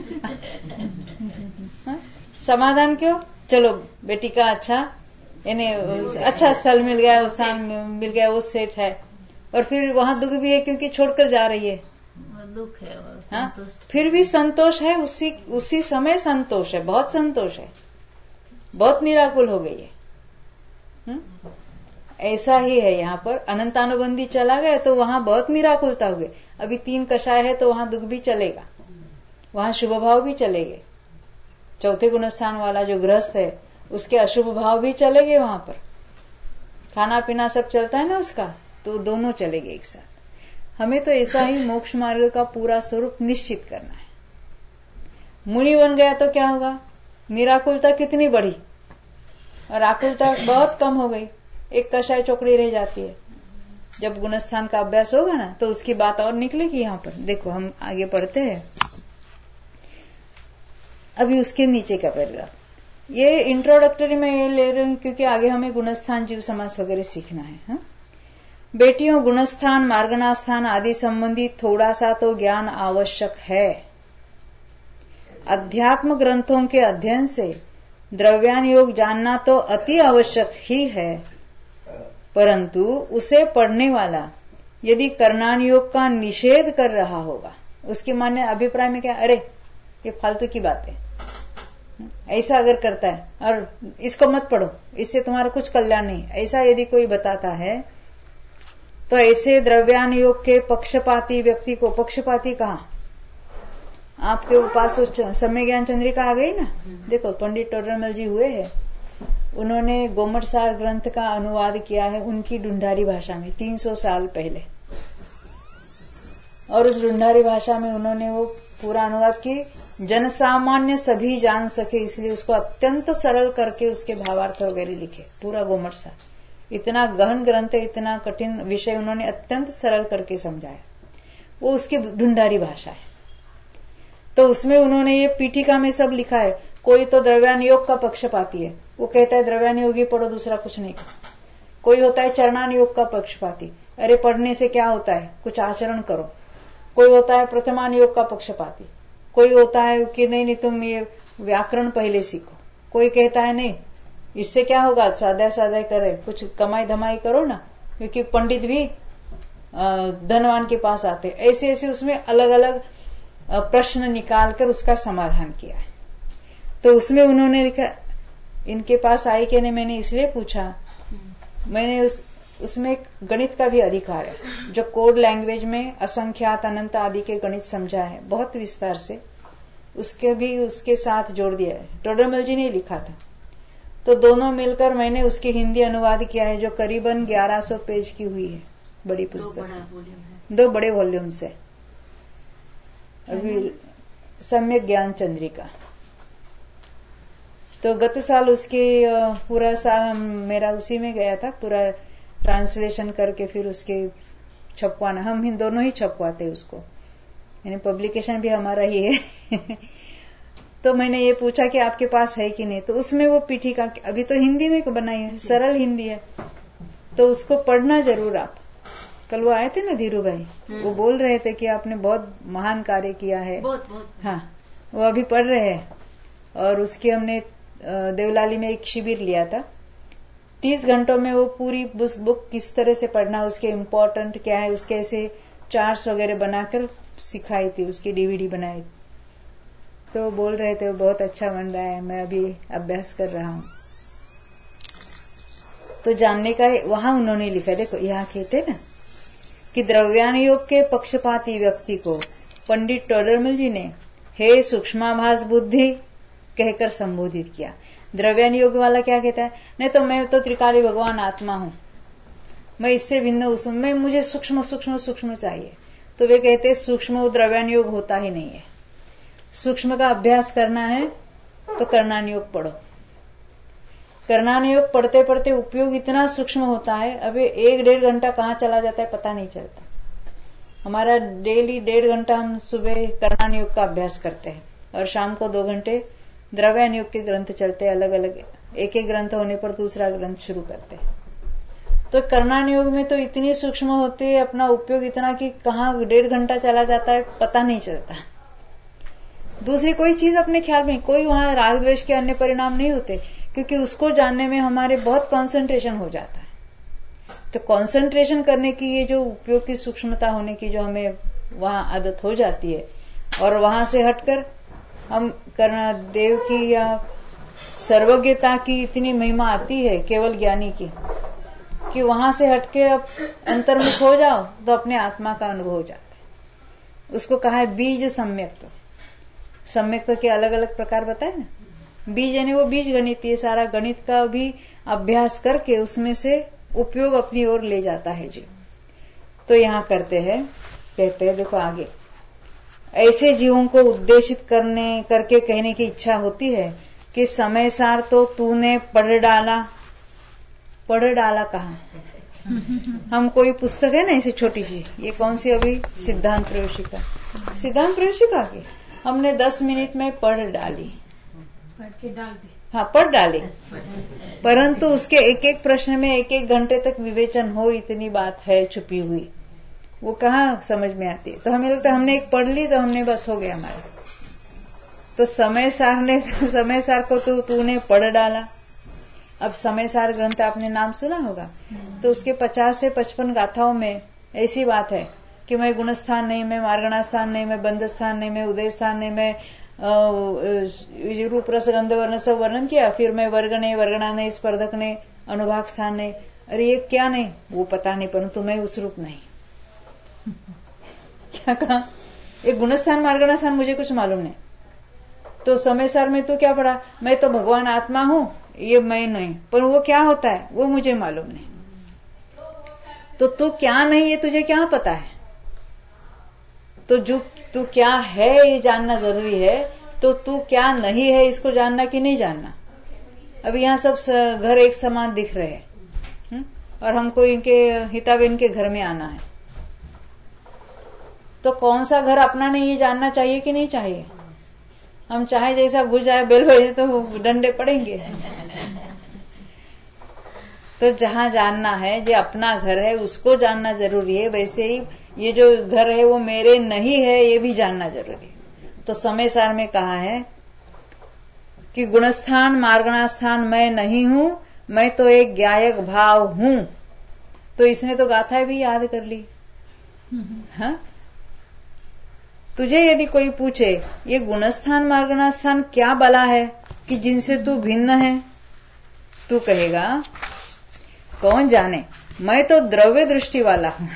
हाँ? समाधान क्यों? चलो बेटी का अच्छा, यानी अच्छा स्थल मिल गया, उस स्थान मिल गया, वो सेट है, और फिर वहां दुख भी है क्योंकि छोड़कर जा रही है, दुख है और हाँ? फिर भी संतोष है, उसी उसी समय संतोष है, बहुत संतोष है, बहुत निराकुल हो गई है। हुँ? ऐसा ही है यहाँ पर, अनंतानुबंधी चला गया तो वहां बहुत निराकुलता हो गई। अभी तीन कषाय है तो वहां दुख भी चलेगा, वहां शुभ भाव भी चले गए। चौथे गुणस्थान वाला जो गृहस्थ है उसके अशुभ भाव भी चले गए वहां पर, खाना पीना सब चलता है ना उसका, तो दोनों चले गए एक साथ। हमें तो ऐसा ही मोक्ष मार्ग का पूरा स्वरूप निश्चित करना है। मुनि बन गया तो क्या होगा, निराकुलता कितनी बढ़ी और आकुलता बहुत कम हो गई, एक कषाय चौकड़ी रह जाती है। जब गुणस्थान का अभ्यास होगा ना तो उसकी बात और निकलेगी। यहां पर देखो, हम आगे पढ़ते हैं अभी उसके नीचे का पैराग्राफ। ये इंट्रोडक्टरी में ये ले रही हूं क्योंकि आगे हमें गुणस्थान जीव समास वगैरह सीखना है। हा? बेटियों, गुणस्थान मार्गनास्थान आदि संबंधी थोड़ा सा तो ज्ञान आवश्यक है। अध्यात्म ग्रंथों के अध्ययन से द्रव्यान योग जानना तो अति आवश्यक ही है, परंतु उसे पढ़ने वाला यदि कर्णान योग का निषेध कर रहा होगा, उसके मान्य अभिप्राय में क्या, अरे ये फालतू की बात है, ऐसा अगर करता है और इसको मत पढ़ो, इससे तुम्हारा कुछ कल्याण नहीं, ऐसा यदि कोई बताता है तो ऐसे द्रव्यान योग के पक्षपाती व्यक्ति को, पक्षपाती कहा आपके पास समय ज्ञान चंद्रिका आ गई ना, देखो पंडित टोडरमल जी हुए हैं, उन्होंने गोमटसार ग्रंथ का अनुवाद किया है उनकी ढूंढारी भाषा में तीन सौ साल पहले, और उस ढूंढारी भाषा में उन्होंने वो पूरा अनुवाद की, जनसामान्य सभी जान सके, इसलिए उसको अत्यंत सरल करके उसके भावार्थ वगैरह लिखे। पूरा गोमटसार इतना गहन ग्रंथ है, इतना कठिन विषय उन्होंने अत्यंत सरल करके समझाया, वो उसकी ढूंढारी भाषा है। तो उसमें उन्होंने ये पीठिका में सब लिखा है। कोई तो द्रव्यान योग का पक्षपाती है, वो कहता है द्रव्यान योग ही पढ़ो, दूसरा कुछ नहीं। कोई होता है चरणान योग का पक्षपाती, अरे पढ़ने से क्या होता है, कुछ आचरण करो। कोई होता है प्रथमान योग का पक्षपाती, कोई होता है कि नहीं नहीं तुम ये व्याकरण पहले सीखो। कोई कहता है नहीं इससे क्या होगा, स्वाध्याय स्वाध्याय करे, कुछ कमाई धमाई करो ना, क्योंकि पंडित भी धनवान के पास आते। ऐसे ऐसे उसमें अलग अलग प्रश्न निकालकर उसका समाधान किया है। तो उसमें उन्होंने लिखा, इनके पास आई कि नहीं मैंने इसलिए पूछा, मैंने उस उसमें एक गणित का भी अधिकार है, जो कोड लैंग्वेज में असंख्यात अनंत आदि के गणित समझा है बहुत विस्तार से, उसके भी उसके साथ जोड़ दिया है। टोडरमल जी ने लिखा था, तो दोनों मिलकर मैंने उसकी हिंदी अनुवाद किया है, जो करीबन ग्यारह सौ पेज की हुई है, बड़ी पुस्तक, दो बड़े वॉल्यूम से। अभी सम्यक ज्ञान चंद्रिका, तो गत साल उसके पूरा साल मेरा उसी में गया था, पूरा ट्रांसलेशन करके फिर उसके छपवाना, हम ही दोनों ही छपवाते उसको, यानी पब्लिकेशन भी हमारा ही है। तो मैंने ये पूछा कि आपके पास है कि नहीं, तो उसमें वो पीठिका अभी तो हिंदी में बनाई है, सरल हिंदी है, तो उसको पढ़ना जरूर आप। कल वो आए थे ना धीरू भाई, वो बोल रहे थे कि आपने बहुत महान कार्य किया है, बहुत बहुत हाँ, वो अभी पढ़ रहे हैं। और उसकी हमने देवलाली में एक शिविर लिया था, तीस घंटों में वो पूरी उस बुक किस तरह से पढ़ना, उसके इम्पोर्टेंट क्या है, उसके ऐसे चार्ट्स वगैरह बनाकर सिखाई थी, उसकी डीवीडी बनाई। तो बोल रहे थे वो बहुत अच्छा बन रहा है, मैं अभी अभ्यास कर रहा हूं। तो जानने का वहां उन्होंने लिखा, देखो यहाँ कहते ना कि द्रव्यान योग के पक्षपाती व्यक्ति को पंडित टोडरमल जी ने हे सूक्ष्माभास बुद्धि कहकर संबोधित किया। द्रव्यान योग वाला क्या कहता है, नहीं तो मैं तो त्रिकाली भगवान आत्मा हूं, मैं इससे भिन्न हूं, मैं मुझे सूक्ष्म सूक्ष्म सूक्ष्म चाहिए। तो वे कहते सूक्ष्म द्रव्यान योग होता ही नहीं है, सूक्ष्म का अभ्यास करना है तो कर्णान योग पढ़ो। कर्णान योग पढ़ते पढ़ते उपयोग इतना सूक्ष्म होता है, अभी एक डेढ़ घंटा कहाँ चला जाता है पता नहीं चलता। हमारा डेली डेढ़ घंटा हम सुबह कर्णान योग का अभ्यास करते हैं और शाम को दो घंटे द्रव्यान योग के ग्रंथ चलते हैं, अलग अलग, एक एक ग्रंथ होने पर दूसरा ग्रंथ शुरू करते हैं। तो कर्णान योग में तो इतनी सूक्ष्म होती है, अपना उपयोग इतना कि कहाँ डेढ़ घंटा चला जाता है पता नहीं चलता। दूसरी कोई चीज अपने ख्याल में, कोई वहां राग द्वेष के अन्य परिणाम नहीं होते, क्योंकि उसको जानने में हमारे बहुत कंसंट्रेशन हो जाता है। तो कंसंट्रेशन करने की ये जो उपयोग की सूक्ष्मता होने की जो हमें वहां आदत हो जाती है, और वहां से हटकर हम करना देव की या सर्वज्ञता की इतनी महिमा आती है केवल ज्ञानी की, कि वहां से हटके अब अंतर्मुख हो जाओ तो अपने आत्मा का अनुभव हो जाता है। उसको कहा है बीज सम्यक। तो सम्यक के अलग अलग प्रकार बताए ना। बीज यानी वो बीज गणित, ये सारा गणित का भी अभ्यास करके उसमें से उपयोग अपनी ओर ले जाता है जी। तो यहां करते हैं, कहते हैं देखो आगे, ऐसे जीवों को उद्देशित करने करके कहने की इच्छा होती है कि समय सार तो तूने पढ़ डाला। पढ़ डाला कहा? हम कोई पुस्तक है ना ऐसी छोटी सी, ये कौन सी अभी सिद्धांत प्रयोशिका, सिद्धांत प्रयोशिका की हमने दस मिनट में पढ़ डाली, पढ़ के डाल दी। हाँ पढ़ डाली, परंतु उसके एक एक प्रश्न में एक एक घंटे तक विवेचन हो, इतनी बात है छुपी हुई, वो कहाँ समझ में आती है। तो हमें लगता है हमने एक पढ़ ली तो हमने बस हो गया हमारा। तो समय सार ने समय सार को तो तूने पढ़ डाला। अब समय सार ग्रंथ आपने नाम सुना होगा, तो उसके पचास से पचपन गाथाओं में ऐसी बात है कि मैं गुणस्थान नहीं, मैं मार्गणा स्थान नहीं, मैं बंध स्थान नहीं, मैं उदय स्थान नहीं, मैं रूप रस गंध वर्ण सब वर्णन किया, फिर मैं वर्ग नहीं, वर्गणा नहीं, स्पर्धक नहीं, अनुभाग स्थान नहीं। अरे ये क्या नहीं, वो पता नहीं, परंतु मैं उस रूप नहीं। क्या कहा? एक गुणस्थान मार्गणा स्थान मुझे कुछ मालूम नहीं। तो समय सार में तो क्या पढ़ा, मैं तो भगवान आत्मा हूं, ये मैं नहीं, पर वो क्या होता है वो मुझे मालूम नहीं। तो तू क्या नहीं ये तुझे क्या पता है? तो जो तू क्या है ये जानना जरूरी है, तो तू क्या नहीं है इसको जानना कि नहीं जानना। अभी यहाँ सब घर एक समान दिख रहे हैं और हमको इनके हिताबेन के घर में आना है, तो कौन सा घर अपना नहीं ये जानना चाहिए कि नहीं चाहिए? हम चाहे जैसा घुस जाए बेल बजे तो डंडे पड़ेंगे। तो जहां जानना है जो अपना घर है उसको जानना जरूरी है, वैसे ही ये जो घर है वो मेरे नहीं है ये भी जानना जरूरी है। तो समय सार में कहा है कि गुणस्थान मार्गणास्थान मैं नहीं हूं, मैं तो एक ज्ञायक भाव हूं। तो इसने तो गाथाएं भी याद कर ली। हाँ, तुझे यदि कोई पूछे ये गुणस्थान मार्गणास्थान क्या बला है कि जिनसे तू भिन्न है, तू कहेगा कौन जाने, मैं तो द्रव्य दृष्टि वाला हूं।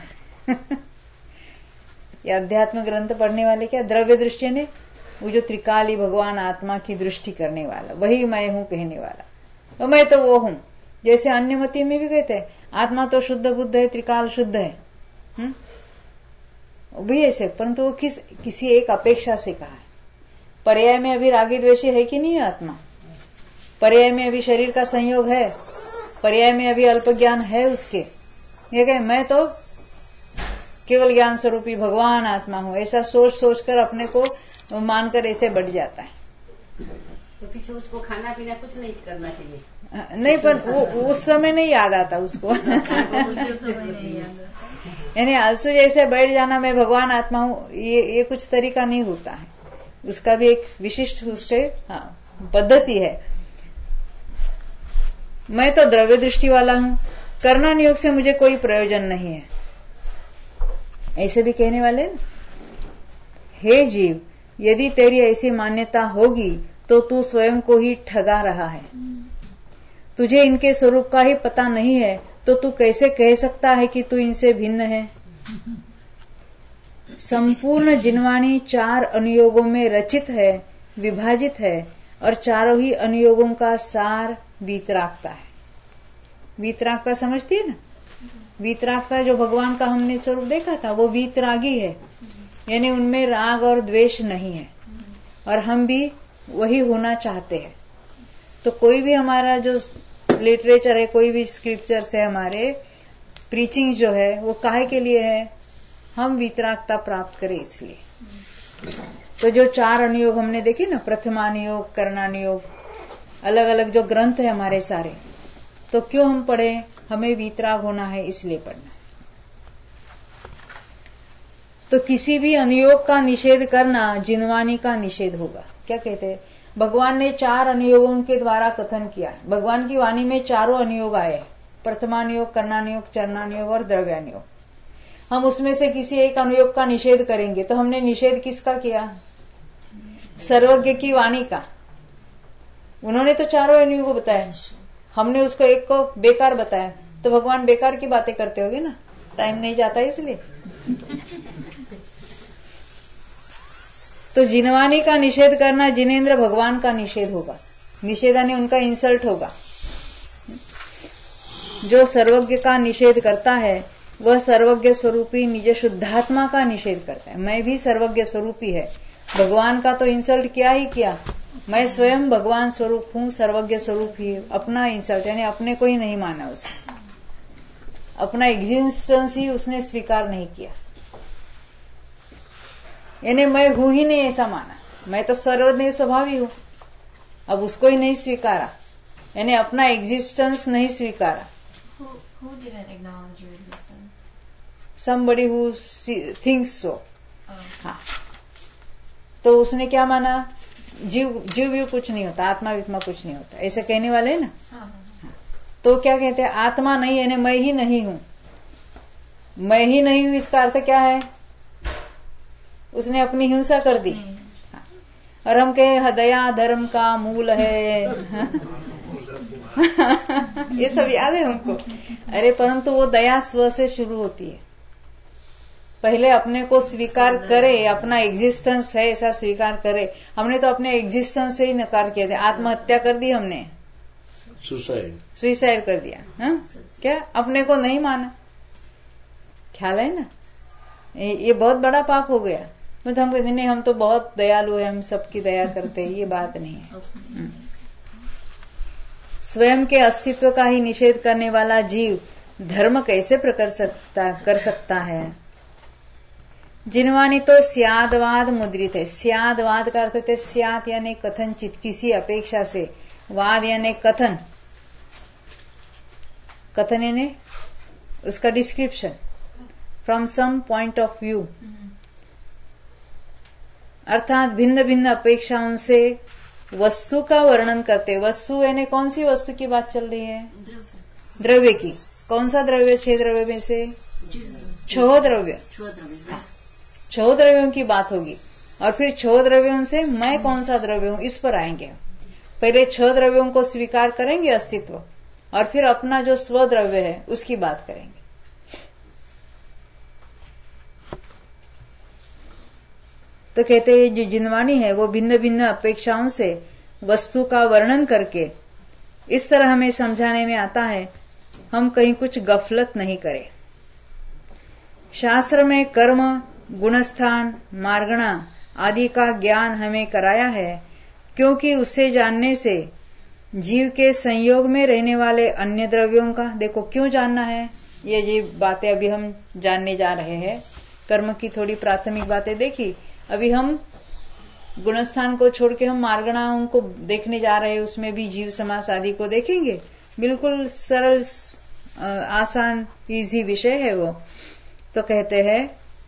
ये अध्यात्म ग्रंथ पढ़ने वाले क्या द्रव्य दृष्टि ने, वो जो त्रिकाली भगवान आत्मा की दृष्टि करने वाला, वही मैं हूं कहने वाला, तो मैं तो वो हूं। जैसे अन्यमति में भी कहते हैं आत्मा तो शुद्ध बुद्ध है, त्रिकाल शुद्ध है, हुँ? भी ऐसे, परंतु वो किस किसी एक अपेक्षा से कहा है। पर्याय में अभी रागी द्वेषी है कि नहीं आत्मा, पर्याय में अभी शरीर का संयोग है, पर्याय में अभी अल्प ज्ञान है उसके। ये कहे मैं तो केवल ज्ञान स्वरूपी भगवान आत्मा हूं, ऐसा सोच सोच कर अपने को मानकर ऐसे बढ़ जाता है। तो किसी उसको खाना पीना कुछ नहीं करना चाहिए। नहीं, पर वो उस समय नहीं याद आता उसको। यानी आलसू जैसे बैठ जाना मैं भगवान आत्मा हूं, ये ये कुछ तरीका नहीं होता है, उसका भी एक विशिष्ट उसके हाँ, पद्धति है। मैं तो द्रव्य दृष्टि वाला हूं, कर्णा नियोग से मुझे कोई प्रयोजन नहीं है, ऐसे भी कहने वाले। हे जीव, यदि तेरी ऐसी मान्यता होगी तो तू स्वयं को ही ठगा रहा है। तुझे इनके स्वरूप का ही पता नहीं है तो तू कैसे कह सकता है कि तू इनसे भिन्न है। संपूर्ण जिनवाणी चार अनुयोगों में रचित है, विभाजित है, और चारों ही अनुयोगों का सार वीतरागता है। वीतरागता समझती है ना? वीतरागता जो भगवान का हमने स्वरूप देखा था वो वीतरागी है, यानी उनमें राग और द्वेष नहीं है, और हम भी वही होना चाहते हैं। तो कोई भी हमारा जो लिटरेचर है, कोई भी स्क्रिप्चर्स है, हमारे प्रीचिंग जो है वो काहे के लिए है? हम वीतरागता प्राप्त करें इसलिए। तो जो चार अनुयोग हमने देखे ना, प्रथमानुयोग, कर्णानुयोग, अलग अलग जो ग्रंथ है हमारे सारे, तो क्यों हम पढ़े? हमें वीतराग होना है इसलिए पढ़ना है। तो किसी भी अनुयोग का निषेध करना जिनवाणी का निषेध होगा। क्या कहते हैं? भगवान ने चार अनुयोगों के द्वारा कथन किया। भगवान की वाणी में चारों अनुयोग आए, प्रथमानुयोग, कर्णानुयोग, चरणानुयोग और द्रव्यानुयोग। हम उसमें से किसी एक अनुयोग का निषेध करेंगे तो हमने निषेध किसका किया? सर्वज्ञ की वाणी का। उन्होंने तो चारों अनुयोग बताया, हमने उसको एक को बेकार बताया, तो भगवान बेकार की बातें करते होगे ना, टाइम नहीं जाता इसलिए। तो जिनवानी का निषेध करना जिनेंद्र भगवान का निषेध होगा, निषेध यानी उनका इंसल्ट होगा। जो सर्वज्ञ का निषेध करता है वह सर्वज्ञ स्वरूपी निज शुद्धात्मा का निषेध करता है। मैं भी सर्वज्ञ स्वरूपी है, भगवान का तो इंसल्ट किया ही किया। मैं स्वयं भगवान स्वरूप हूं, सर्वज्ञ स्वरूप ही, अपना इंसल्ट यानी अपने को ही नहीं माना, उसने अपना एग्जिस्टेंस ही उसने स्वीकार नहीं किया, यानी मैं हूं ही नहीं ऐसा माना। मैं तो सर्वज्ञ स्वभावी हूं, अब उसको ही नहीं स्वीकारा, यानी अपना एग्जिस्टेंस नहीं स्वीकारा। Who, who didn't acknowledge your existence? Somebody who see, thinks so. Oh. हाँ, तो उसने क्या माना, जीव जीव भी कुछ नहीं होता, आत्मा वित्मा कुछ नहीं होता, ऐसे कहने वाले है ना। हाँ. तो क्या कहते हैं, आत्मा नहीं यानी मैं ही नहीं हूं। मैं ही नहीं हूं इसका अर्थ क्या है, उसने अपनी हिंसा कर दी। हाँ। और हम कहे दया धर्म का मूल है ये सब याद है हमको। अरे परंतु वो दया स्व से शुरू होती है, पहले अपने को स्वीकार करे, अपना एग्जिस्टेंस है ऐसा स्वीकार करे। हमने तो अपने एग्जिस्टेंस से ही नकार किया था, आत्महत्या कर दी हमने, सुसाइड सुसाइड कर दिया। हा? क्या अपने को नहीं माना, ख्याल है ना, ये बहुत बड़ा पाप हो गया। तो हम कहते नहीं हम तो बहुत दयालु है, हम सबकी दया करते हैं, ये बात नहीं है। स्वयं के अस्तित्व का ही निषेध करने वाला जीव धर्म कैसे प्रकट सकता कर सकता है। जिनवानी तो स्यादवाद मुद्रित है। स्यादवाद का अर्थ है स्यात यानी कथनचित, किसी अपेक्षा से, वाद यानी कथन, कथन यानी उसका description, from some point of view, अर्थात भिन्न भिन्न अपेक्षाओं से वस्तु का वर्णन करते। वस्तु यानी कौन सी वस्तु की बात चल रही है, द्रव्य की। कौन सा द्रव्य, छह द्रव्य में से छह द्रव्य, छह द्रव्यों की बात होगी। और फिर छह द्रव्यों से मैं कौन सा द्रव्य हूं इस पर आएंगे। पहले छह द्रव्यों को स्वीकार करेंगे अस्तित्व, और फिर अपना जो स्वद्रव्य है उसकी बात करेंगे। तो कहते हैं जो जिनवानी है वो भिन्न भिन्न अपेक्षाओं से वस्तु का वर्णन करके इस तरह हमें समझाने में आता है हम कहीं कुछ गफलत नहीं करें। शास्त्र में कर्म, गुणस्थान, मार्गणा आदि का ज्ञान हमें कराया है, क्योंकि उसे जानने से जीव के संयोग में रहने वाले अन्य द्रव्यों का, देखो क्यों जानना है, ये जी बातें अभी हम जानने जा रहे हैं। कर्म की थोड़ी प्राथमिक बातें देखी, अभी हम गुणस्थान को छोड़ के हम मार्गणाओं को देखने जा रहे हैं, उसमें भी जीव समास आदि को देखेंगे। बिल्कुल सरल आसान इजी विषय है वो। तो कहते हैं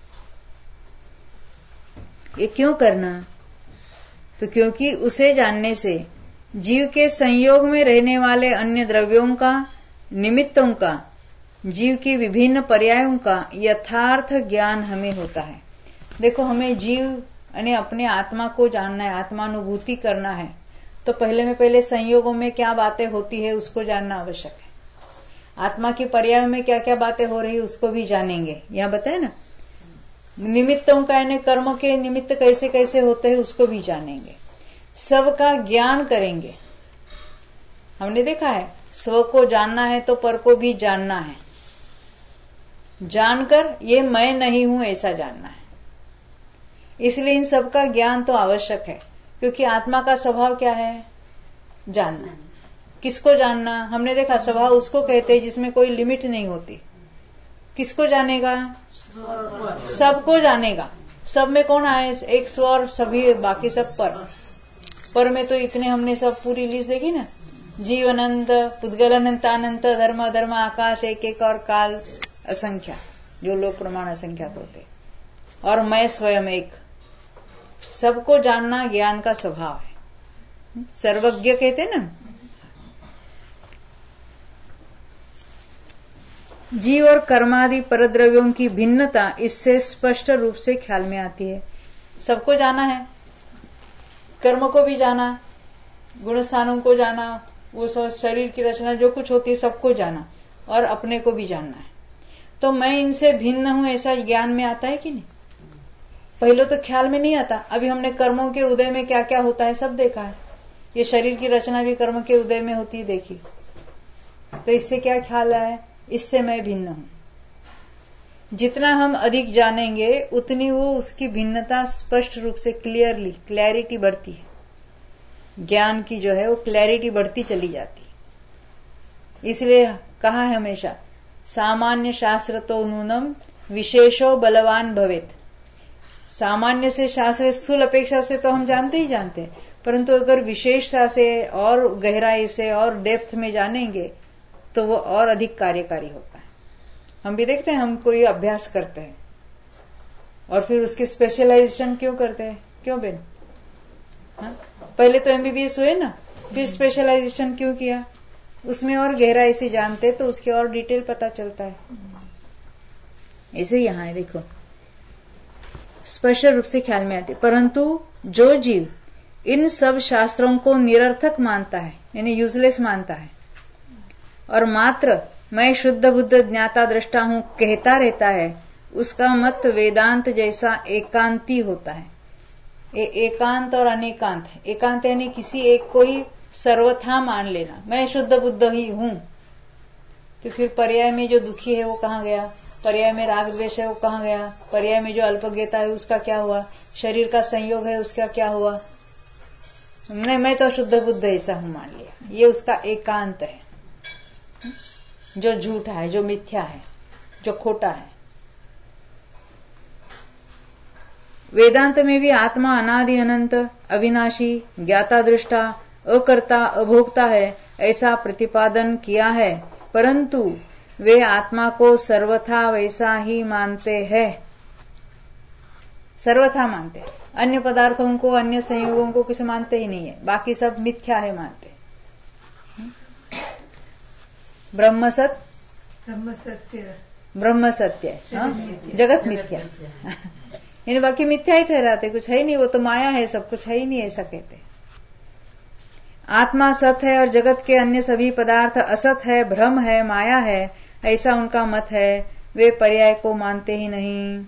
ये क्यों करना, तो क्योंकि उसे जानने से जीव के संयोग में रहने वाले अन्य द्रव्यों का, निमित्तों का, जीव की विभिन्न पर्यायों का यथार्थ ज्ञान हमें होता है। देखो हमें जीव यानी अपने आत्मा को जानना है, आत्मानुभूति करना है, तो पहले में पहले संयोगों में क्या बातें होती है उसको जानना आवश्यक है। आत्मा के पर्याय में क्या क्या बातें हो रही है उसको भी जानेंगे। यहां बताए ना, निमित्तों का यानी कर्म के निमित्त कैसे कैसे होते हैं उसको भी जानेंगे, सबका ज्ञान करेंगे। हमने देखा है स्व को जानना है तो पर को भी जानना है, जानकर ये मैं नहीं हूं ऐसा जानना है। इसलिए इन सबका ज्ञान तो आवश्यक है, क्योंकि आत्मा का स्वभाव क्या है, जानना। किसको जानना, हमने देखा स्वभाव उसको कहते हैं जिसमें कोई लिमिट नहीं होती। किसको जानेगा, सबको जानेगा। सब में कौन आए, एक स्व और सभी बाकी सब पर। पर में तो इतने हमने सब पूरी लिस्ट देखी ना, जीव अनंत, पुद्गल अनंत, अनंत, धर्म धर्म, आकाश एक एक और काल असंख्या, जो लोग प्रमाण असंख्यात होते, और मैं स्वयं एक। सबको जानना ज्ञान का स्वभाव है, सर्वज्ञ कहते ना। जीव और कर्मादि परद्रव्यों की भिन्नता इससे स्पष्ट रूप से ख्याल में आती है। सबको जाना है, कर्म को भी जाना, गुणस्थानों को जाना, वो सब शरीर की रचना जो कुछ होती है सबको जाना, और अपने को भी जानना है। तो मैं इनसे भिन्न हूं ऐसा ज्ञान में आता है कि नहीं। पहले तो ख्याल में नहीं आता। अभी हमने कर्मों के उदय में क्या क्या होता है सब देखा है। ये शरीर की रचना भी कर्म के उदय में होती है देखी। तो इससे क्या ख्याल आया, इससे मैं भिन्न हूं। जितना हम अधिक जानेंगे उतनी वो उसकी भिन्नता स्पष्ट रूप से क्लियरली क्लैरिटी बढ़ती है। ज्ञान की जो है वो क्लैरिटी बढ़ती चली जाती। इसलिए कहा है हमेशा सामान्य शास्त्र तो नूनम विशेषो बलवान भवेत। सामान्य से शास्त्र स्थूल अपेक्षा से तो हम जानते ही जानते हैं, परंतु अगर विशेषता से और गहराई से और डेप्थ में जानेंगे तो वो और अधिक कार्यकारी होता है। हम भी देखते हैं, हम कोई अभ्यास करते हैं और फिर उसके स्पेशलाइजेशन क्यों करते हैं, क्यों बेन? हा? पहले तो एमबीबीएस हुए ना, फिर स्पेशलाइजेशन क्यों किया? उसमें और गहराई से जानते तो उसके और डिटेल पता चलता है। ऐसे यहां है, देखो स्पष्ट रूप से ख्याल में आती। परंतु जो जीव इन सब शास्त्रों को निरर्थक मानता है, यानी यूजलेस मानता है, और मात्र मैं शुद्ध बुद्ध ज्ञाता दृष्टा हूं कहता रहता है, उसका मत वेदांत जैसा एकांती होता है। ए, एकांत और अनेकांत। एकांत यानी किसी एक को ही सर्वथा मान लेना, मैं शुद्ध बुद्ध ही हूं। तो फिर पर्याय में जो दुखी है वो कहां गया, पर्याय में राग द्वेष है वो कहां गया, पर्याय में जो अल्पज्ञता है उसका क्या हुआ, शरीर का संयोग है उसका क्या हुआ? नहीं, मैं तो शुद्ध बुद्ध ऐसा हूं मान लिया। ये उसका एकांत है, जो झूठा है, जो मिथ्या है, जो खोटा है। वेदांत में भी आत्मा अनादि अनंत अविनाशी ज्ञाता दृष्टा अकर्ता अभोक्ता है ऐसा प्रतिपादन किया है, परंतु वे आत्मा को सर्वथा वैसा ही मानते हैं। सर्वथा मानते हैं, अन्य पदार्थों को अन्य संयोगों को कुछ मानते ही नहीं है, बाकी सब मिथ्या है मानते। ब्रह्म सत्य ब्रह्म सत्य ब्रह्म सत्य जगत मिथ्या यानी बाकी मिथ्या ही ठहराते, कुछ है ही नहीं, वो तो माया है, सब कुछ है ही नहीं, ऐसा कहते। आत्मा सत है और जगत के अन्य सभी पदार्थ असत है, भ्रम है, माया है, ऐसा उनका मत है। वे पर्याय को मानते ही नहीं।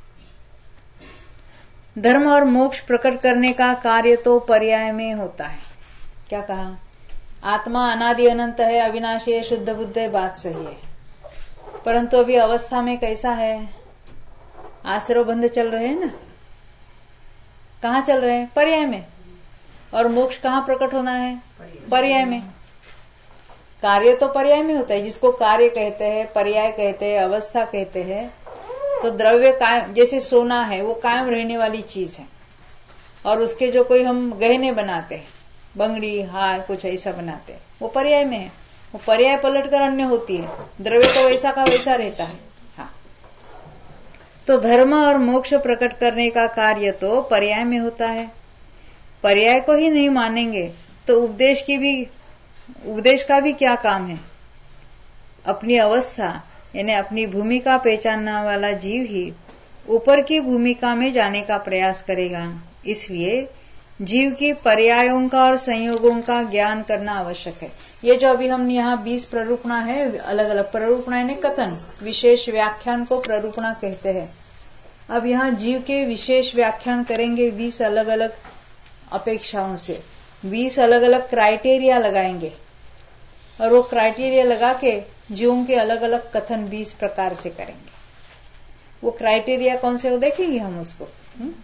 धर्म और मोक्ष प्रकट करने का कार्य तो पर्याय में होता है। क्या कहा? आत्मा अनादि अनंत है, अविनाशी है, शुद्ध बुद्ध है, बात सही है, परंतु अभी अवस्था में कैसा है? आश्रव बंध चल रहे हैं ना, कहां चल रहे हैं? पर्याय में। और मोक्ष कहां प्रकट होना है? पर्याय में। कार्य तो पर्याय में होता है, जिसको कार्य कहते हैं, पर्याय कहते हैं, अवस्था कहते हैं। तो द्रव्य कायम, जैसे सोना है वो कायम रहने वाली चीज है, और उसके जो कोई हम गहने बनाते हैं, बंगड़ी हार कुछ ऐसा बनाते हैं, वो पर्याय में है। वो पर्याय पलट कर अन्य होती है, द्रव्य तो वैसा का वैसा रहता है। हाँ, तो धर्म और मोक्ष प्रकट करने का कार्य तो पर्याय में होता है। पर्याय को ही नहीं मानेंगे तो उपदेश की भी उपदेश का भी क्या काम है? अपनी अवस्था यानी अपनी भूमिका पहचानने वाला जीव ही ऊपर की भूमिका में जाने का प्रयास करेगा। इसलिए जीव की पर्यायों का और संयोगों का ज्ञान करना आवश्यक है। ये जो अभी हम यहाँ बीस प्ररूपणा है, अलग अलग प्ररूपणा यानी कथन, विशेष व्याख्यान को प्ररूपणा कहते हैं। अब यहाँ जीव के विशेष व्याख्यान करेंगे बीस अलग अलग अपेक्षाओं से, बीस अलग अलग क्राइटेरिया लगाएंगे, और वो क्राइटेरिया लगा के जीवों के अलग अलग कथन बीस प्रकार से करेंगे। वो क्राइटेरिया कौन से वो देखेंगे हम उसको। हुँ?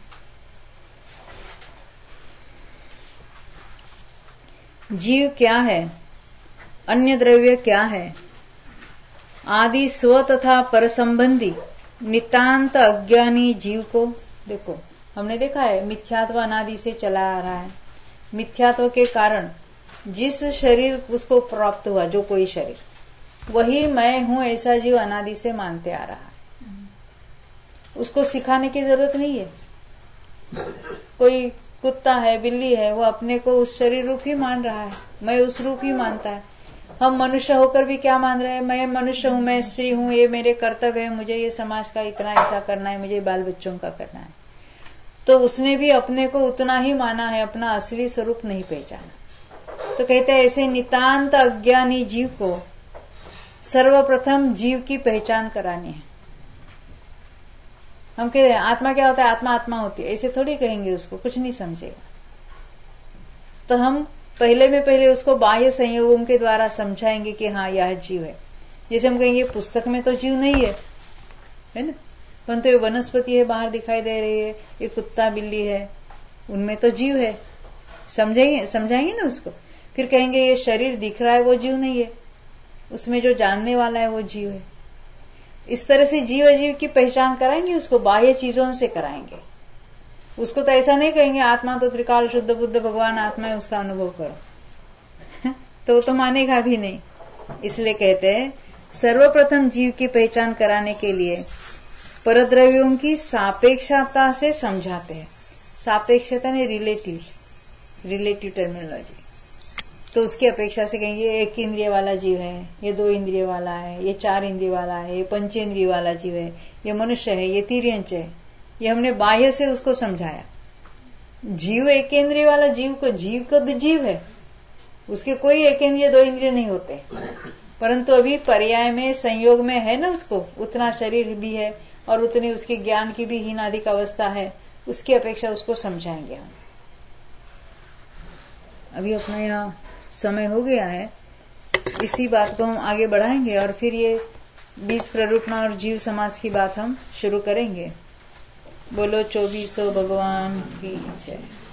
जीव क्या है, अन्य द्रव्य क्या है, आदि स्व तथा पर संबंधी नितांत अज्ञानी जीव को देखो, हमने देखा है मिथ्यात्व अनादि से चला आ रहा है। मिथ्यात्व के कारण जिस शरीर उसको प्राप्त हुआ, जो कोई शरीर, वही मैं हूं ऐसा जीव अनादि से मानते आ रहा है। उसको सिखाने की जरूरत नहीं है। कोई कुत्ता है, बिल्ली है, वो अपने को उस शरीर रूप ही मान रहा है, मैं उस रूप ही मानता है। हम मनुष्य होकर भी क्या मान रहे हैं? मैं मनुष्य हूं, मैं स्त्री हूं, ये मेरे कर्तव्य है, मुझे ये समाज का इतना ऐसा करना है, मुझे बाल बच्चों का करना है। तो उसने भी अपने को उतना ही माना है, अपना असली स्वरूप नहीं पहचाना। तो कहते हैं ऐसे नितांत अज्ञानी जीव को सर्वप्रथम जीव की पहचान करानी है। हम कह रहे हैं आत्मा क्या होता है, आत्मा आत्मा होती है, ऐसे थोड़ी कहेंगे उसको, कुछ नहीं समझेगा। तो हम पहले में पहले उसको बाह्य संयोगों के द्वारा समझाएंगे कि हाँ यह जीव है। जैसे हम कहेंगे पुस्तक में तो जीव नहीं है, है ना, परंतु ये वनस्पति है बाहर दिखाई दे रही है, ये कुत्ता बिल्ली है, उनमें तो जीव है। समझेंगे समझाएंगे ना उसको। फिर कहेंगे ये शरीर दिख रहा है वो जीव नहीं है, उसमें जो जानने वाला है वो जीव है। इस तरह से जीव अजीव की पहचान कराएंगे उसको, बाह्य चीजों से कराएंगे उसको। तो ऐसा नहीं कहेंगे आत्मा तो त्रिकाल शुद्ध बुद्ध भगवान आत्मा है, उसका अनुभव करो तो वो तो मानेगा भी नहीं। इसलिए कहते हैं सर्वप्रथम जीव की पहचान कराने के लिए परद्रव्यों की सापेक्षता से समझाते हैं। सापेक्षता ने रिलेटिव रिलेटिव टर्मिनोलॉजी। तो उसकी अपेक्षा से कहेंगे एक इंद्रिय वाला जीव है, ये दो इंद्रिय वाला है, ये चार इंद्रिय वाला है, ये पंचेंद्रिय वाला जीव है, ये मनुष्य है, ये तिर्यंच है। ये हमने बाह्य से उसको समझाया। जीव एक इंद्रिय वाला जीव को जीव को जीव है, उसके कोई एक इंद्रिय दो इंद्रिय नहीं होते, परंतु अभी पर्याय में संयोग में है ना, उसको उतना शरीर भी है और उतनी उसके ज्ञान की भी हीनाधिक अवस्था है, उसकी अपेक्षा उसको समझाएंगे हम। अभी अपना यहाँ समय हो गया है, इसी बात को हम आगे बढ़ाएंगे और फिर ये बीस प्ररूपणा और जीव समास की बात हम शुरू करेंगे। बोलो चौबीसों भगवान की जय।